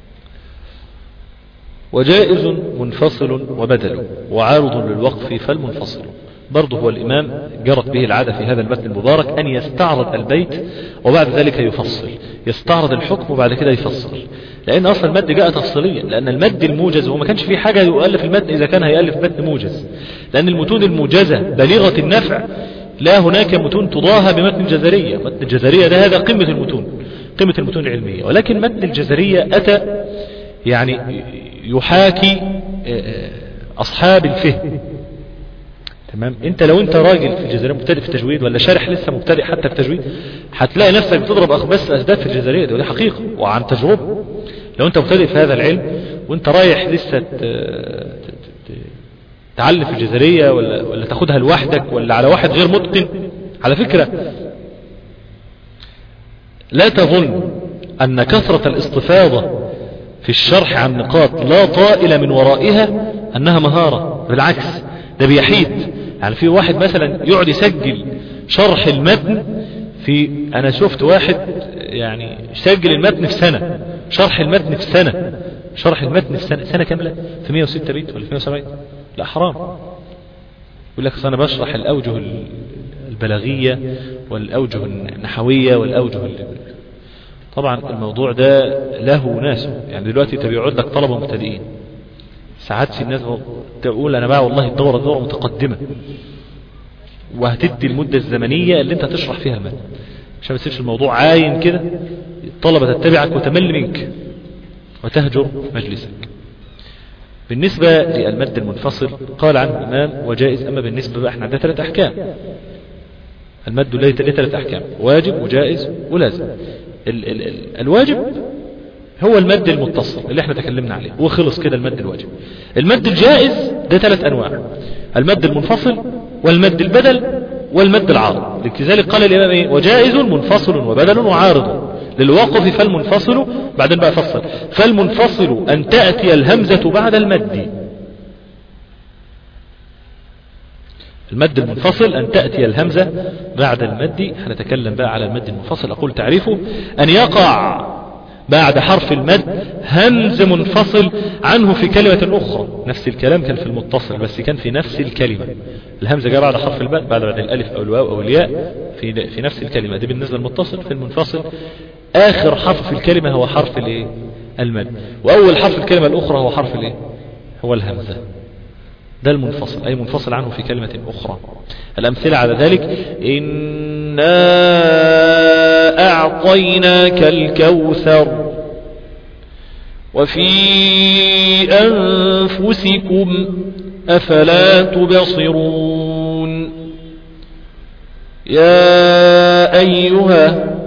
وجائز منفصل وبدل وعارض للوقف فالمنفصل. برضه هو الإمام جرت به العادة في هذا المتن المبارك أن يستعرض البيت وبعد ذلك يفصل. يستعرض الحكم وبعد كده يفصل. لأن أصلا المد جاء تفصيليا. لأن المد الموجز هو ما كانش فيه حاجة يؤلف المتن إذا كان هيألف متن موجز. لأن المتون الموجزة بليغة النفع لا هناك متون تضاهى بمتن الجزرية. متن الجزرية ده هذا قمة المتون العلمية. ولكن متن الجزرية أتى يعني يحاكي أصحاب الفهم. تمام. انت لو انت راجل في الجزرية مبتدئ في التجويد ولا شارح لسه مبتدئ حتى في التجويد هتلاقي نفسك بتضرب بس أسداد في الجزرية. دي حقيقة وعن تجربة. لو انت مبتدئ في هذا العلم وانت رايح لسه تعلم في الجزرية ولا تاخدها لوحدك ولا على واحد غير متقن. على فكرة لا تظن أن كثرة الاستفاضة في الشرح عن نقاط لا طائل من ورائها أنها مهارة. بالعكس ده بيحيد. يعني في واحد مثلا يقعد يسجل شرح المتن أنا شفت واحد يعني يسجل المتن في سنة. شرح المتن في سنة كاملة في 106 بيت ولا في 170. لا حرام. يقول لك أنا بشرح الأوجه البلاغية والأوجه النحوية والأوجه طبعا الموضوع ده له ناس. يعني دلوقتي انت بيقعد لك طلبة مبتدئين ساعات في الناس تقول أنا بقى والله الدورة متقدمة وهتدي المدة الزمنية اللي انت تشرح فيها المتن عشان ما تسيبش الموضوع عاين كده. الطلبة تتبعك وتمل منك وتهجر مجلسك. بالنسبة للمد المنفصل قال عنه الإمام وجائز. أما بالنسبة بقى احنا عندنا 3 أحكام. المد له 3 أحكام: واجب وجائز ولازم. الواجب هو المد المتصل اللي احنا تكلمنا عليه وخلص كده. المد الواجب. المد الجائز ده 3 أنواع: المد المنفصل والمد البدل والمد العارض. لذلك قال الإمام ايه؟ وجائز منفصل وبدل وعارض للوقف فالمنفصل. بعدين بقى فصل: فالمنفصل أن تأتي الهمزة بعد المد. المد المنفصل أن تأتي الهمزة بعد المد. هنتكلم بقى على المد المنفصل. أقول تعريفه: أن يقع بعد حرف المد همز منفصل عنه في كلمة أخرى. نفس الكلام كان في المتصل بس كان في نفس الكلمة. الهمزة جاء بعد حرف المد بعد الألف أو الواو أو الياء في نفس الكلمة. دي بالنسبة للمتصل. في المنفصل آخر حرف في الكلمة هو حرف المد وأول حرف الكلمة الأخرى هو حرف هو الهمزة. ده المنفصل أي منفصل عنه في كلمة أخرى. الأمثلة على ذلك: إنا أعطيناك الكوثر وفي أنفسكم أفلا تبصرون يا أيها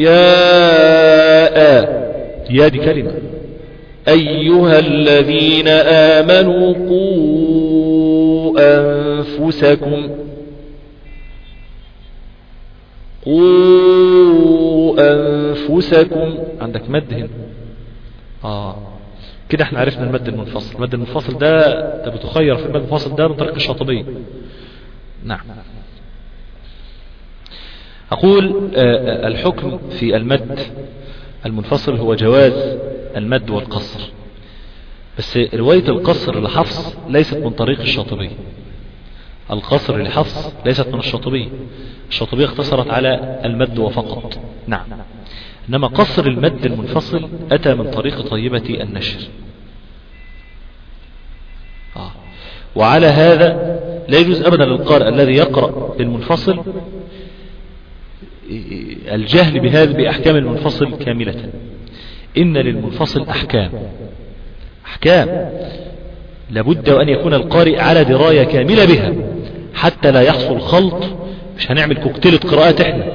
يا دي كلمة أيها الذين آمنوا قوا أنفسكم عندك مد هنا كده احنا عرفنا المد المنفصل. المد المنفصل ده بتخير في المد المنفصل ده بطريقة الشاطبية. نعم. أقول الحكم في المد المنفصل هو جواز المد والقصر، بس رواية القصر لحفص ليست من طريق الشاطبية. القصر لحفص ليست من الشاطبية. الشاطبية اختصرت على المد وفقط. نعم. إنما قصر المد المنفصل أتى من طريق طيبة النشر. وعلى هذا لا يجوز أبدا للقارئ الذي يقرأ بالمنفصل الجهل بهذا بأحكام المنفصل كاملة. إن للمنفصل أحكام لابد وأن يكون القارئ على دراية كاملة بها حتى لا يحصل خلط. مش هنعمل كوكتيل قراءات احنا،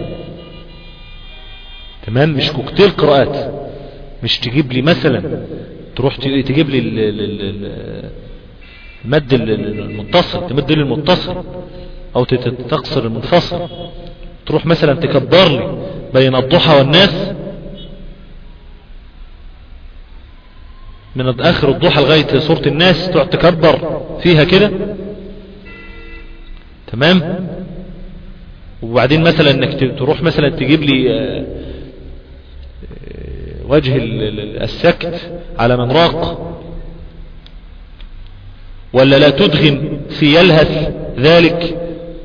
تمام؟ مش كوكتيل قراءات. مش تجيب لي مثلا تروح تجيب لي المد المتصل تمد لي المتصل او تقصر المنفصل، تروح مثلا تكبر لي بين الضحى والناس من اخر الضحى لغاية سورة الناس، تقعد تكبر فيها كده، تمام؟ وبعدين مثلا انك تروح مثلا تجيب لي وجه السكت على من راق، ولا لا تدغن في يلهث ذلك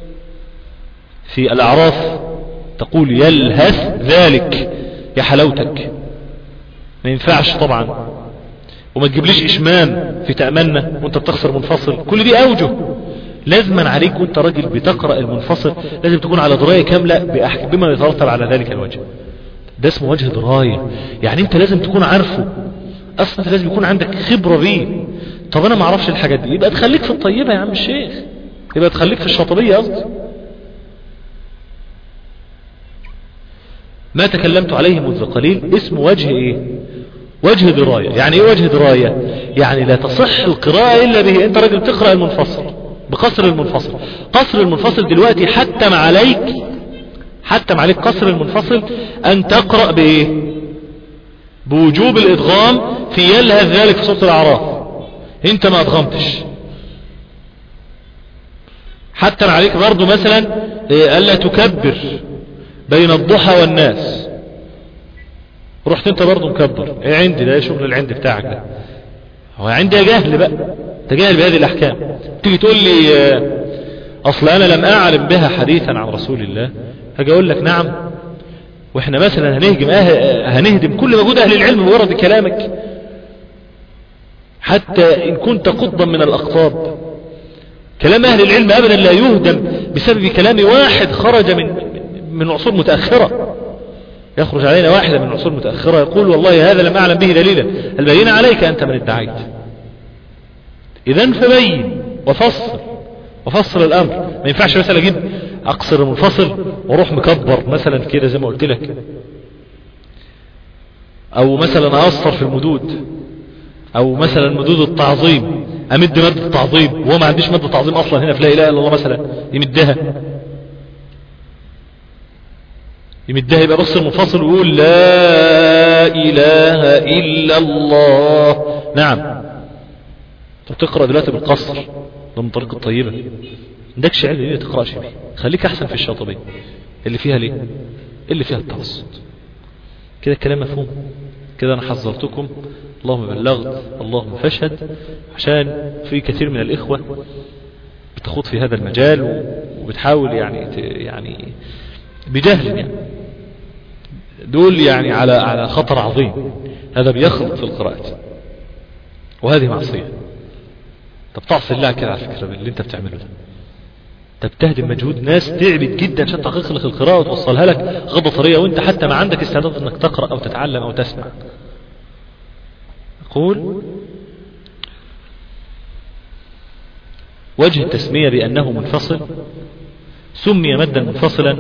في الأعراف، تقول يلهث ذلك يا حلاوتك، ما ينفعش طبعا. وما تجيبليش إشمام في تأمنة وانت بتخسر منفصل. كل دي أوجه لازما عليك وانت راجل بتقرأ المنفصل لازم تكون على دراية كاملة بما يترتب على ذلك الوجه. ده اسمه وجه دراية، يعني انت لازم تكون عارفه اصلا، انت لازم يكون عندك خبرة بيه. طب انا ما اعرفش الحاجات دي، يبقى تخليك في الطيبة يا عم الشيخ، يبقى تخليك في الشاطبية قصدي. ما تكلمت عليه منذ قليل اسمه وجه ايه؟ وجه دراية. يعني ايه وجه دراية؟ يعني لا تصح القراءة الا به. انت راجل تقرأ المنفصل بقصر المنفصل. قصر المنفصل دلوقتي حتم عليك قصر المنفصل ان تقرأ بايه؟ بوجوب الادغام في يلهث ذلك في سورة الاعراف. انت ما ادغمتش. حتم عليك برضو مثلا الا تكبر بين الضحى والناس، رحت انت برضو مكبر. ايه عندي ده؟ شغل العند بتاعك ده. هو عندي جهل بقى، تجاهل بهذه الاحكام. تيجي تقول لي اصل انا لم اعلم بها حديثا عن رسول الله، هاجي اقول لك نعم، واحنا مثلا هنهدم كل مجهود اهل العلم بمجرد كلامك، حتى ان كنت قطبا من الاقطاب. كلام اهل العلم ابدا لا يهدم بسبب كلام واحد خرج من عصور متأخرة. يخرج علينا واحدة من عصور متأخرة يقول والله هذا لم أعلم به دليلا، البين عليك أنت من ادعيت. إذن فبين وفصل الأمر. ما ينفعش مثلا أجيب أقصر منفصل وروح مكبر مثلا كده زي ما قلت لك، أو مثلا أقصر في المدود، أو مثلا مدود التعظيم أمد مد التعظيم وهو ما عنديش مد التعظيم أصلا هنا في لا إله إلا الله مثلا يمدها يبقى بص المنفصل ويقول لا إله إلا الله. نعم. طب تقرأ دلوقتي بالقصر ده من طريق الطيبة، عندكش علم ليه تقرأش بيه؟ خليك أحسن في الشاطبية اللي فيها ليه؟ اللي فيها التوسط. كده الكلام مفهوم؟ كده أنا حذرتكم، اللهم بلغت اللهم فاشهد، عشان في كثير من الإخوة بتخوض في هذا المجال وبتحاول يعني بجهل، يعني دول يعني على خطر عظيم. هذا بيخلط في القراءة وهذه معصية. طب تعصي الله كده على فكرة باللي انت بتعمله ده. تبتهدم مجهود ناس تعبت جدا عشان تحقق لك القراءة وتوصلها لك غضة طرية، وانت حتى ما عندك استعداد انك تقرأ او تتعلم او تسمع. يقول وجه التسمية بأنه منفصل سمي مدا منفصلا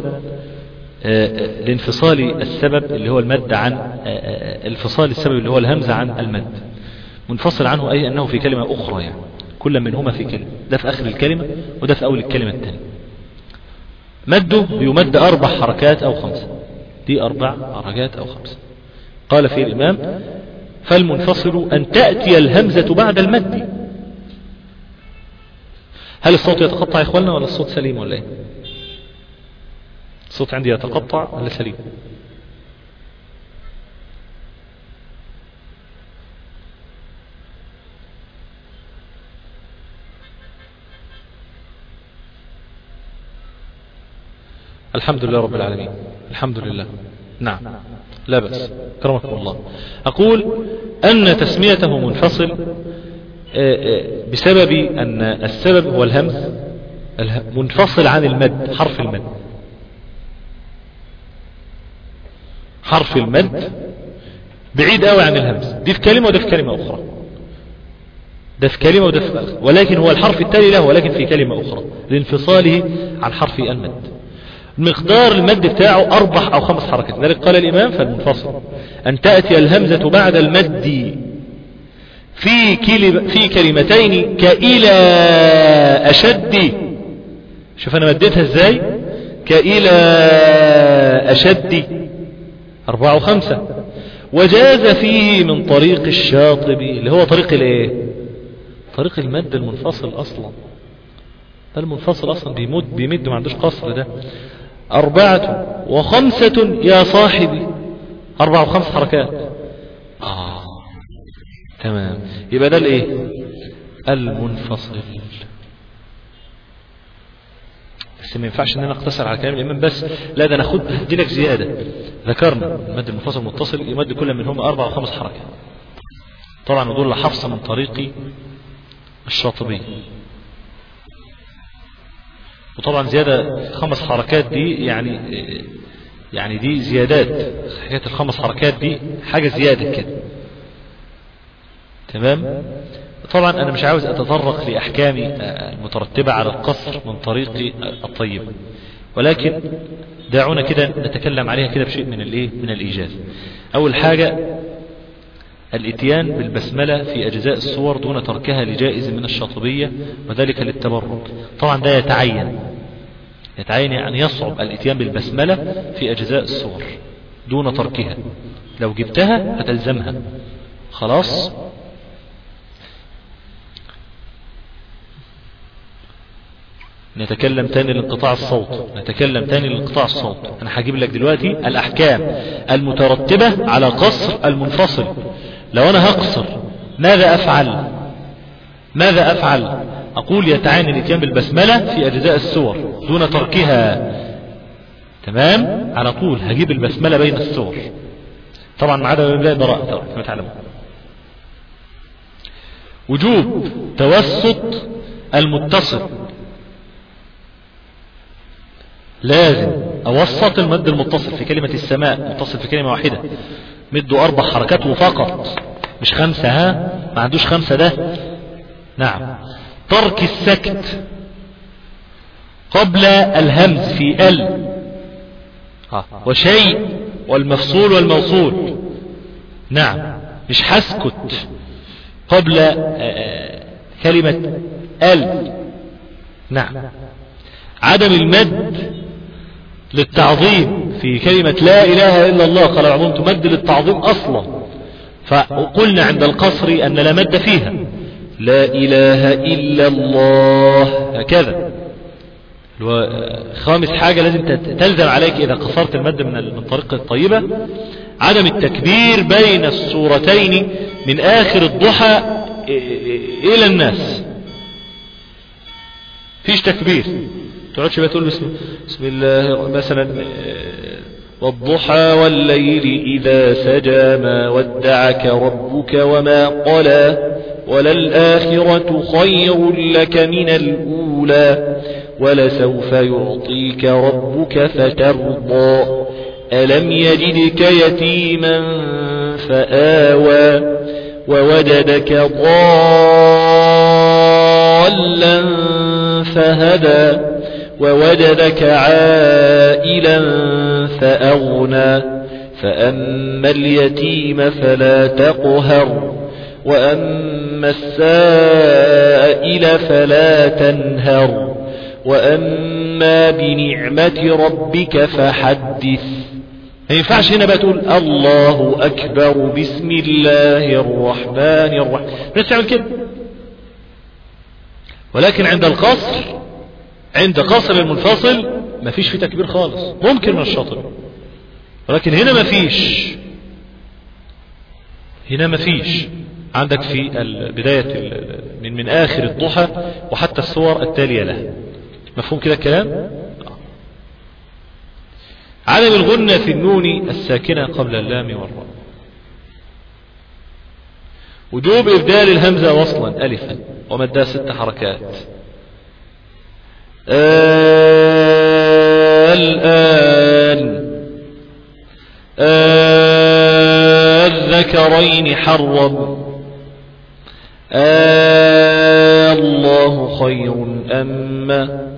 لانفصال السبب اللي هو المد عن انفصال السبب اللي هو الهمزة عن المد. منفصل عنه أي أنه في كلمة أخرى، يعني كل منهما في كلمة، ده في آخر الكلمة وده في أول الكلمة الثانية. مده بيمد 4 حركات أو 5، دي 4 حركات أو 5. قال فيه الإمام فالمنفصل أن تأتي الهمزة بعد المد. هل الصوت يتقطع يا إخواننا ولا الصوت سليم ولا إيه؟ الصوت عندي يتقطع ولا سليم؟ الحمد لله رب العالمين، الحمد لله. نعم لا بأس، كرمكم الله. أقول أن تسميته منفصل بسبب أن السبب هو الهمز منفصل عن المد، حرف المد. حرف المد بعيد قوي عن الهمز، دي في كلمة وده في كلمة أخرى، ده في كلمة وده في أخرى، ولكن هو الحرف التالي له ولكن في كلمة أخرى لانفصاله عن حرف المد. مقدار المد بتاعه 4 أو 5 حركات. لذلك قال الإمام فالمنفصل أن تأتي الهمزة بعد المد في كلمتين كإلى أشد. شوف أنا مديتها إزاي، كإلى أشد 4 و5. وجاز فيه من طريق الشاطبي اللي هو طريق الايه، طريق المد المنفصل أصلا. ده المنفصل أصلا بيمد ما عندوش قصر. ده 4 و5 يا صاحبي، 4 و5 حركات. تمام، يبقى ده الايه المنفصل. بس ما ينفعش ان انا اقتصر على كلام الامام بس، لا ده انا هدي لك زياده. ذكرنا المد المنفصل المتصل يمد كل منهم 4 و5 حركات. طبعا ودول حفصة من طريق الشاطبي. وطبعا زيادة 5 حركات دي يعني دي زيادات، حكاية ال5 حركات دي حاجة زيادة كده. تمام. طبعا انا مش عاوز اتطرق لاحكامي المترتبة على القصر من طريق الطيب، ولكن دعونا كده نتكلم عليها كده بشيء من من الايجاز. اول حاجة الاتيان بالبسملة في اجزاء الصور دون تركها لجائز من الشاطبية، وذلك للتبرك. طبعا ده يتعين يعني يصعب الاتيان بالبسملة في اجزاء الصور دون تركها. لو جبتها هتلزمها خلاص. نتكلم تاني لانقطاع الصوت. انا هجيب لك دلوقتي الاحكام المترتبة على قصر المنفصل. لو انا هقصر ماذا افعل؟ اقول يتعين الاتيان بالبسملة في اجزاء السور دون تركها. تمام، على طول هجيب البسملة بين السور، طبعا ما عدا باب براءة كما تعلمون. وجوب توسط المتصل، لازم اوسط المد المتصل في كلمة السماء، متصل في كلمة واحدة مده 4 حركات وفقط، مش 5. ما عندوش 5 ده. نعم. ترك السكت قبل الهمز في وشيء والمفصول والموصول. نعم، مش هسكت قبل كلمة نعم. عدم المد للتعظيم في كلمة لا إله إلا الله، قال العظيم تمد للتعظيم أصلا، فقلنا عند القصر أن لا مد فيها، لا إله إلا الله هكذا. خامس حاجة لازم تلزم عليك إذا قصرت المد من طريقة الطيبة، عدم التكبير بين السورتين من آخر الضحى إلى الناس. فيش تكبير، تقعدش بقى تقول بسم الله مثلا والضحى والليل إذا سجى ما ودعك ربك وما قلى وللآخرة خير لك من الأولى ولسوف يعطيك ربك فترضى ألم يجدك يتيما فآوى ووجدك ضالا فهدى ووجدك عائلا فأغنى فأما اليتيم فلا تقهر وأما السائل فلا تنهر وأما بنعمة ربك فحدث. ما ينفعش هنا بقى تقول الله أكبر بسم الله الرحمن الرحيم الناس تعمل كده، ولكن عند القصر، عند قصر المنفصل ما فيش في تكبير خالص، ممكن من الشاطر، ولكن هنا ما فيش، هنا ما فيش. عندك في بداية من آخر الضحى وحتى السور التالية له. مفهوم كده الكلام؟ عدم الغنة في النون الساكنة قبل اللام والراء. وجوب إبدال الهمزة وصلا ألفا ومدها 6 حركات. الآن الذكرين حرم الله خير أما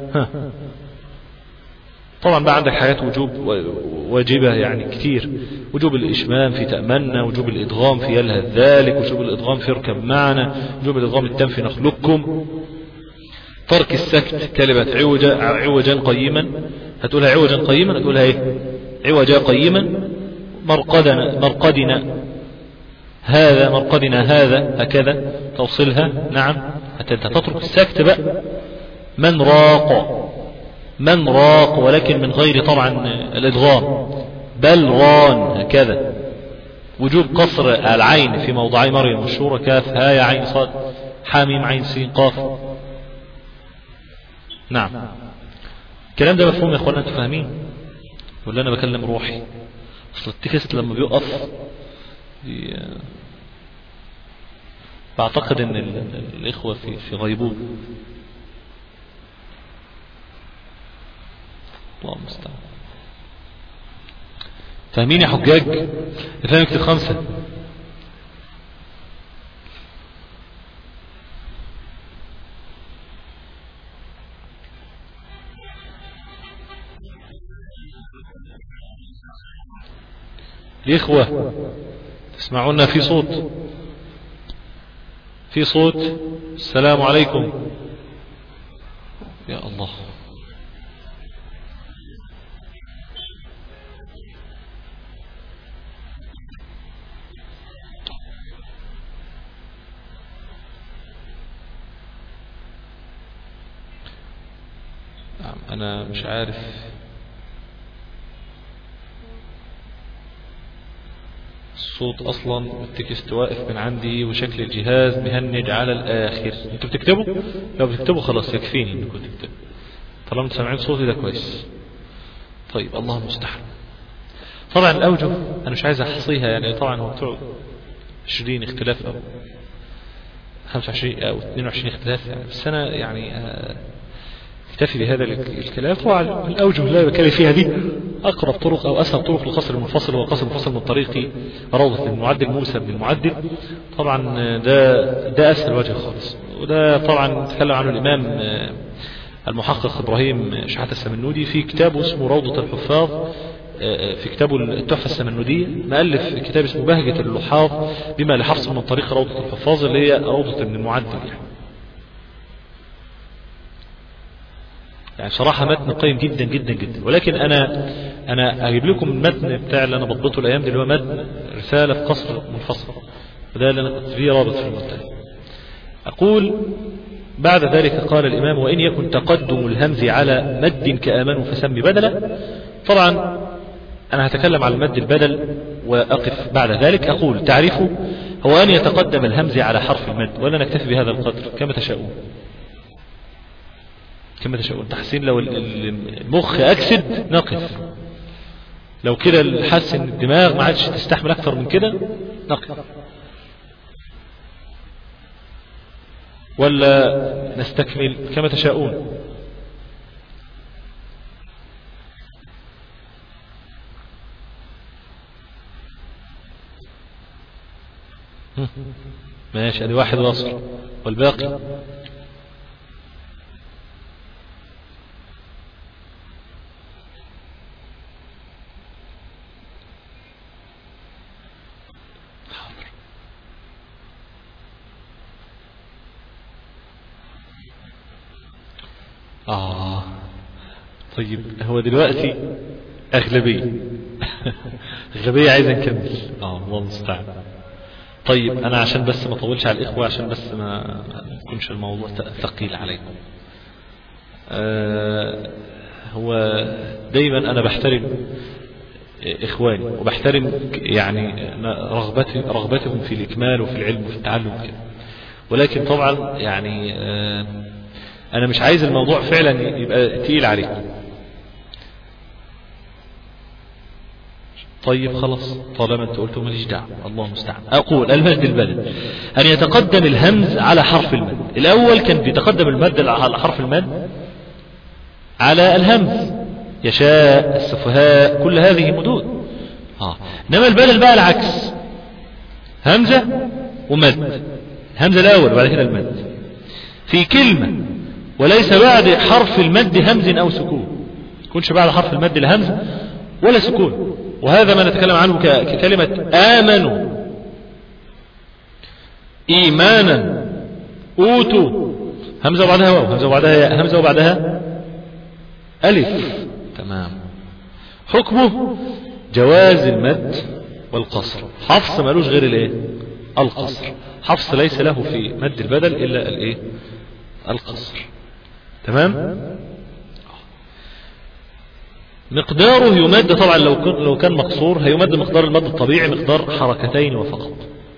طبعا بقى عندك حاجات وجوب واجبة يعني كتير. وجوب الإشمام في تأمنا، وجوب الإدغام في يلهث ذلك، وجوب الإدغام في اركب معنا، وجوب الإدغام التام في نخلقكم. ترك السكت كلمة عوجا قيما، هتقولها عوجا قيما، هتقولها ايه؟ عوجا قيما. مرقدنا هذا، مرقدنا هذا، هكذا توصلها. نعم حتى انت تترك السكت بقى. من راق ولكن من غير طبعا الادغام، بل ران، هكذا. وجوب قصر العين في موضعي مريم مشهورة، كاف ها يا عين صاد حاميم عين سين قاف. نعم الكلام ده مفهوم يا اخوانا؟ انتوا فاهمين ولا انا بكلم روحي؟ اصل التكست لما بيقف بعتقد ان الاخوة في غيبوبة. الله المستعان. فاهمين يا حجاج؟ فاهم كتير 5. الإخوة تسمعونا في صوت، في صوت. السلام عليكم. يا الله. أنا مش عارف الصوت أصلا، التكست واقف من عندي وشكل الجهاز مهنج على الآخر. أنتوا بتكتبوا؟ لو بتكتبوا خلاص يكفيني إنكم تكتبوا، طالما انتوا سامعين صوتي ده كويس. طيب الله المستعان. طبعا الأوجه أنا مش عايز أحصيها، يعني طبعا هو بتوع 20 اختلاف أو 25 أو 22 اختلاف يعني، بس أنا يعني اكتفي بهذا الكلام. طبعا الأوجه اللي بتكلم فيها دي أقرب طرق أو أسهل طرق للقصر المنفصل هو القصر المنفصل من طريق روضة المعدل موسى بن المعدل. طبعا ده أسهل وجه خالص، وده طبعا تكلم عنه الإمام المحقق إبراهيم شحاتة السمنودي في كتابه اسمه روضة الحفاظ، في كتابه التحفة السمنودية مؤلف كتاب اسمه بهجة اللحاظ بما لحفظ من طريق روضة الحفاظ اللي هي روضة ابن المعدل يعني صراحة متن قيم جدا جدا جدا. ولكن أنا أجيب لكم المتن بتاع اللي أنا بضبطه الأيام دي اللي هو متن رسالة في قصر منفصل، وده اللي أنا كنت فيه رابط في المنتهى. أقول بعد ذلك قال الإمام: وإن يكن تقدم الهمز على مد كآمنوا فسم بدلا. طبعا أنا هتكلم على المد البدل وأقف بعد ذلك. أقول تعريفه هو أن يتقدم الهمز على حرف المد، ولا نكتفي بهذا القدر كما تشاءون كما تشاءون. تحسين لو المخ أكسد نقف، لو كده الحس ان الدماغ ما عادش تستحمل أكثر من كده نقف، ولا نستكمل كما تشاءون. ماشي، ادي واحد وصل، والباقي طيب هو دلوقتي أغلبية أغلبية عايز نكمل. الله المستعان. طيب أنا عشان بس ما أطولش على الإخوة، عشان بس ما يكونش الموضوع ثقيل عليكم. هو دايما أنا بحترم إخواني وبحترم يعني رغبتهم في الإكمال وفي العلم وفي التعلم كده، ولكن طبعا يعني أنا مش عايز الموضوع فعلا يبقى تقيل عليكم. طيب خلاص، طالما انت قلتوا ماليش دعوه، الله المستعان. اقول المد البدل ان يتقدم الهمز على حرف المد. الاول كان بيتقدم المد على حرف المد على الهمز، يشاء، السفهاء، كل هذه مدود. انما البدل بقى العكس، همزه ومد، همزه الاول وبعد كده المد في كلمه، وليس بعد حرف المد همز او سكون، يكونش بعد حرف المد الهمز ولا سكون. وهذا ما نتكلم عنه ككلمة آمنوا، إيمانا، أوتوا، همزة وبعدها واو، همزة وبعدها ياء، همزة وبعدها ألف. تمام. حكمه جواز المد والقصر. حفص مالوش غير الايه؟ القصر. حفص ليس له في مد البدل إلا الايه؟ القصر. تمام. مقداره يمد طبعا لو كان مقصور هيمد مقدار المد الطبيعي، مقدار حركتين وفقط.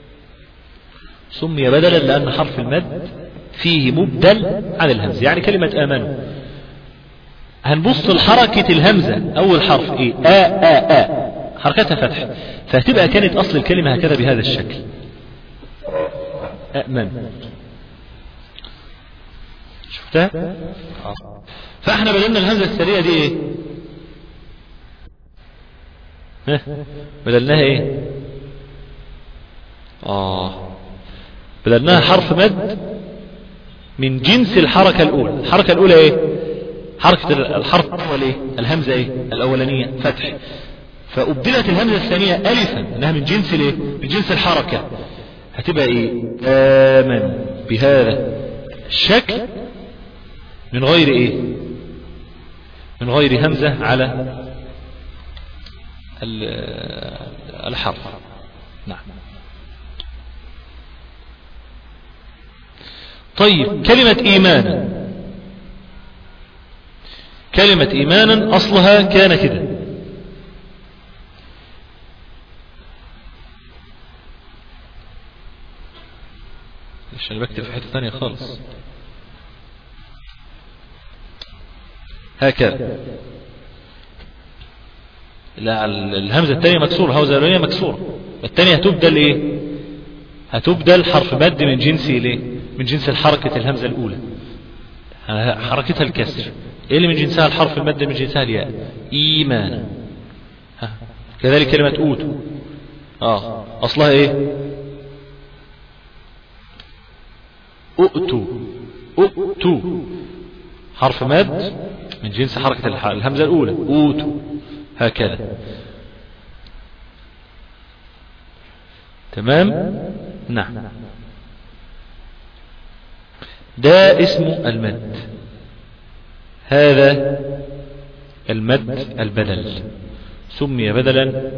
سمي بدلا لأن حرف المد فيه مبدل عن الهمزة. يعني كلمة آمنوا هنبص لحركة الهمزة، أول حرف إيه؟ حركتها فتح، فهتبقى كانت أصل الكلمة هكذا بهذا الشكل، أأمن. شفتها؟ فاحنا بدلنا الهمزة السريعة دي ايه؟ بدلناها ايه؟ بدلناها حرف مد من جنس الحركة الأولى. الحركة الأولى ايه؟ حركة الحرف الأول ايه؟ الهمزة ايه؟ الأولانية فتح، فأبدلت الهمزة الثانية ألفا انها من جنس الايه؟ من جنس الحركة، هتبقى ايه؟ آمن بهذا الشكل من غير ايه؟ من غير همزة على الحرف. نعم. طيب كلمة إيمانا، كلمة إيمانا أصلها كان كده، عشان بكتب في حتة ثانية خالص، هكذا. لا، الهمزة الثانية مكسورة، الهمزة الأولانية مكسورة، الثانية هتبدل ايه؟ هتبدل حرف مد من جنس ايه؟ من جنس الحركة الهمزة الأولى، حركتها الكسر. ايه اللي من جنسها الحرف المد؟ من جنسها الياء. إيمانا. كذلك كلمة أوتوا أصلها ايه؟ أؤتوا، حرف مد من جنس حركة الهمزة الأولى، أوتوا، هكذا. تمام. نعم. ده اسمه المد. هذا المد البدل سمي بدلا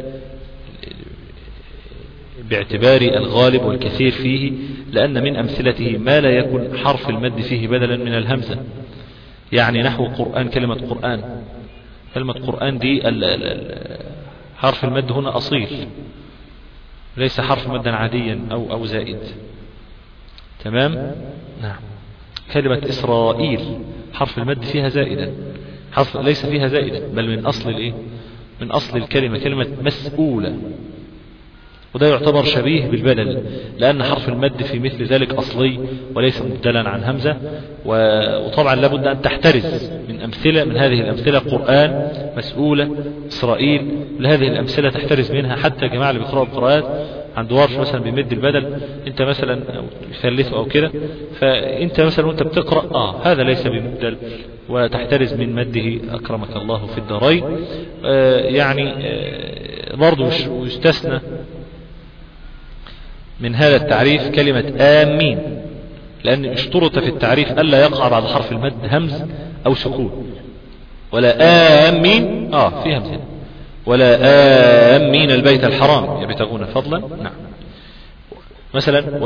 باعتبار الغالب والكثير فيه، لأن من أمثلته ما لا يكون حرف المد فيه بدلا من الهمزة. يعني نحو قرآن، كلمة قرآن، كلمة قرآن دي حرف المد هنا أصيل، ليس حرف مدا عاديا أو زائد. تمام. نعم. كلمة إسرائيل حرف المد فيها زائدا، حرف ليس فيها زائدا، بل من أصل الإيه؟ من أصل الكلمة، كلمة مسؤولة، وده يعتبر شبيه بالبدل، لأن حرف المد في مثل ذلك أصلي وليس مبدلا عن همزة. وطبعا لابد أن تحترز من أمثلة، من هذه الأمثلة قرآن، مسؤولة، إسرائيل، لهذه الأمثلة تحترز منها، حتى جماعة اللي بيقرأوا القراءات عند ورش مثلا بيمد البدل، انت مثلا يثلثه او كده، فانت مثلا وانت بتقرأ هذا ليس بمبدل وتحترز من مده اكرمك الله في الدارين. يعني برضو يستثنى من هذا التعريف كلمة آمين، لأن اشترط في التعريف ألا يقع بعد حرف المد همز أو سكون. ولا آمين في همز، ولا آمين البيت الحرام يبتغون فضلا. نعم. مثلا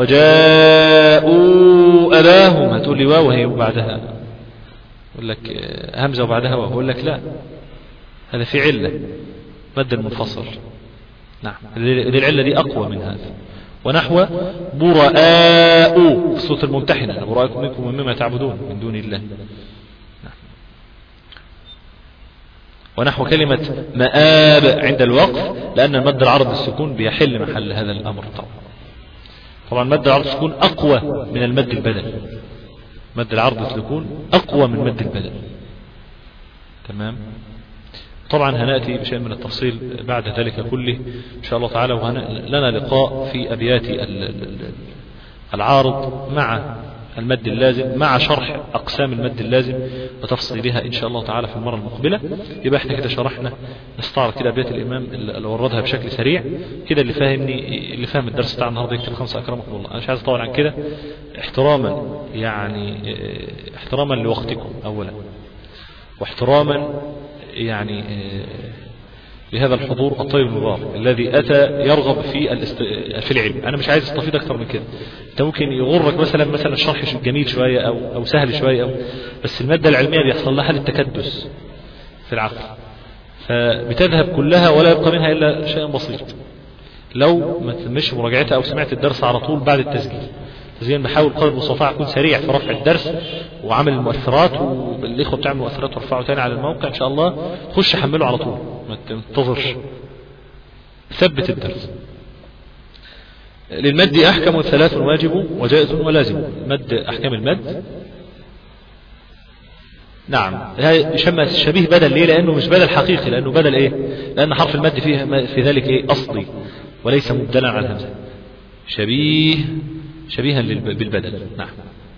وجاءوا أباهم، هتقول لي واو وهي بعدها، أقول لك همزة وبعدها واو، أقول لك لا، هذا في علة مد المنفصل. نعم، هذه العلة دي أقوى من هذا. ونحو براء في سورة الممتحنة، براءكم منكم ومما تعبدون من دون الله. ونحو كلمة مآب عند الوقف، لأن المد العرض السكون بيحل محل هذا الأمر. طبعا مد العرض السكون أقوى من المد البدل، مد العرض السكون أقوى من مد البدل. تمام. طبعا هنأتي بشيء من التفصيل بعد ذلك كله إن شاء الله تعالى، ولنا لقاء في أبيات العارض مع المد اللازم، مع شرح أقسام المد اللازم وتفصيلها إن شاء الله تعالى في المرة المقبلة. يبقى احنا كده شرحنا، نستعرض كده أبيات الإمام اللي وردها بشكل سريع كده. اللي فاهمني، اللي فاهم الدرس بتاع النهارده يكتب 5 أكرمكم الله. أنا مش عايز أطول عن كده، احتراما يعني احتراما لوقتكم أولا، واحتراما يعني لهذا الحضور الطيب المبارك الذي أتى يرغب في العلم. أنا مش عايز استفيد أكثر من كده. أنت ممكن يغرك مثلا الشرح جميل شوية أو سهل شوية بس المادة العلمية بيحصل لها للتكدس في العقل، فبتذهب كلها ولا يبقى منها إلا شيء بسيط. لو ما تمش مراجعتها أو سمعت الدرس على طول بعد التسجيل، زين بحاول قدر المستطاع أكون سريع في رفع الدرس وعمل المؤثرات، والإخوة بتعمل مؤثرات ورفعوا تاني على الموقع إن شاء الله. خش حمله على طول، ما تنتظرش، ثبت الدرس. للمد أحكم 3 واجب وجائز ولازم. مد أحكام المد، نعم، يسمى شبيه بدل. ليه؟ لأنه مش بدل حقيقي، لأنه بدل إيه؟ لأن حرف المد فيه في ذلك إيه؟ أصلي وليس مبدلا على الهمزة، شبيها بالبدل. نعم،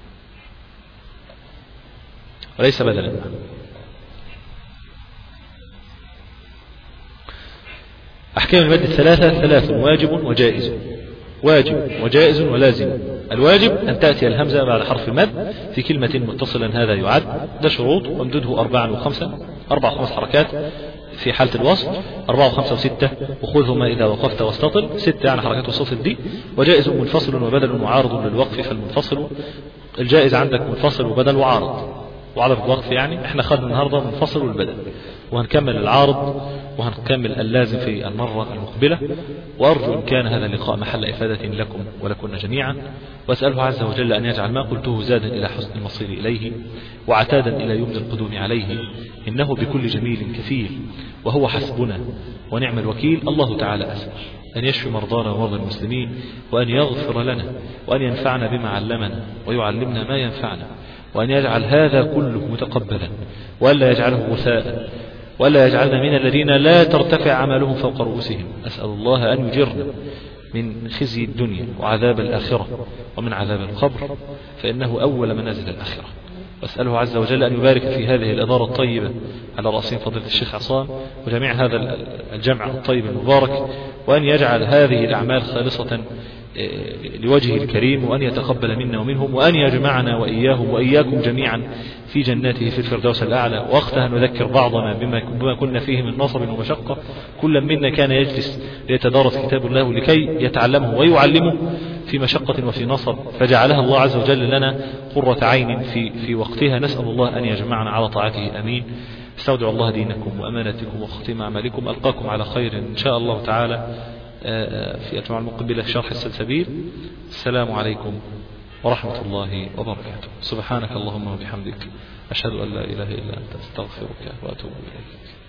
وليس بدلا. أحكام المد 3 واجب وجائز. واجب وجائز ولازم. الواجب أن تأتي الهمزة بعد حرف المد في كلمة متصلا، هذا يعد، ده شروط، وامدده 4 و5 حركات في حالة الوصل، 4 و5 و6، وخذهما إذا وقفت واستطل، 6 يعني حركات وصف دي. وجائز منفصل وبدل وعارض للوقف. فالمنفصل الجائز عندك منفصل وبدل وعارض، وعلى الوقف يعني احنا خدنا النهاردة منفصل والبدل، وهنكمل العارض وهنكمل اللازم في المرة المقبلة. وأرجو إن كان هذا اللقاء محل إفادة لكم ولكن جميعا، وأسأله عز وجل أن يجعل ما قلته زادا إلى حسن المصير إليه وعتادا إلى يمن القدوم عليه، إنه بكل جميل كفيل وهو حسبنا ونعم الوكيل. الله تعالى أسأل أن يشفي مرضانا ومرضى المسلمين، وأن يغفر لنا، وأن ينفعنا بما علمنا ويعلمنا ما ينفعنا، وأن يجعل هذا كله متقبلا، وألا يجعله غثاء، ولا يجعلنا من الذين لا ترتفع عملهم فوق رؤوسهم. أسأل الله أن يجرنا من خزي الدنيا وعذاب الآخرة ومن عذاب القبر، فإنه أول منازل الآخرة. وأسأله عز وجل أن يبارك في هذه الإدارة الطيبة على رأسهم فضيلة الشيخ عصام وجميع هذا الجمع الطيب المبارك، وأن يجعل هذه الأعمال خالصة لوجهه الكريم، وأن يتقبل منا ومنهم، وأن يجمعنا وإياهم وإياكم جميعا في جناته في الفردوس الأعلى. وقتها نذكر بعضنا بما كنا فيه من نصب ومشقة. كل منا كان يجلس ليتدارس كتاب الله لكي يتعلمه ويعلمه في مشقة وفي نصب، فجعلها الله عز وجل لنا قرة عين في وقتها. نسأل الله أن يجمعنا على طاعته، أمين. استودع الله دينكم وأمانتكم وختم أعمالكم. ألقاكم على خير إن شاء الله تعالى في الجمعة المقبلة في شرح السلسبيل. السلام عليكم ورحمة الله وبركاته. سبحانك اللهم وبحمدك، أشهد أن لا إله إلا أنت، أستغفرك وأتوب إليك.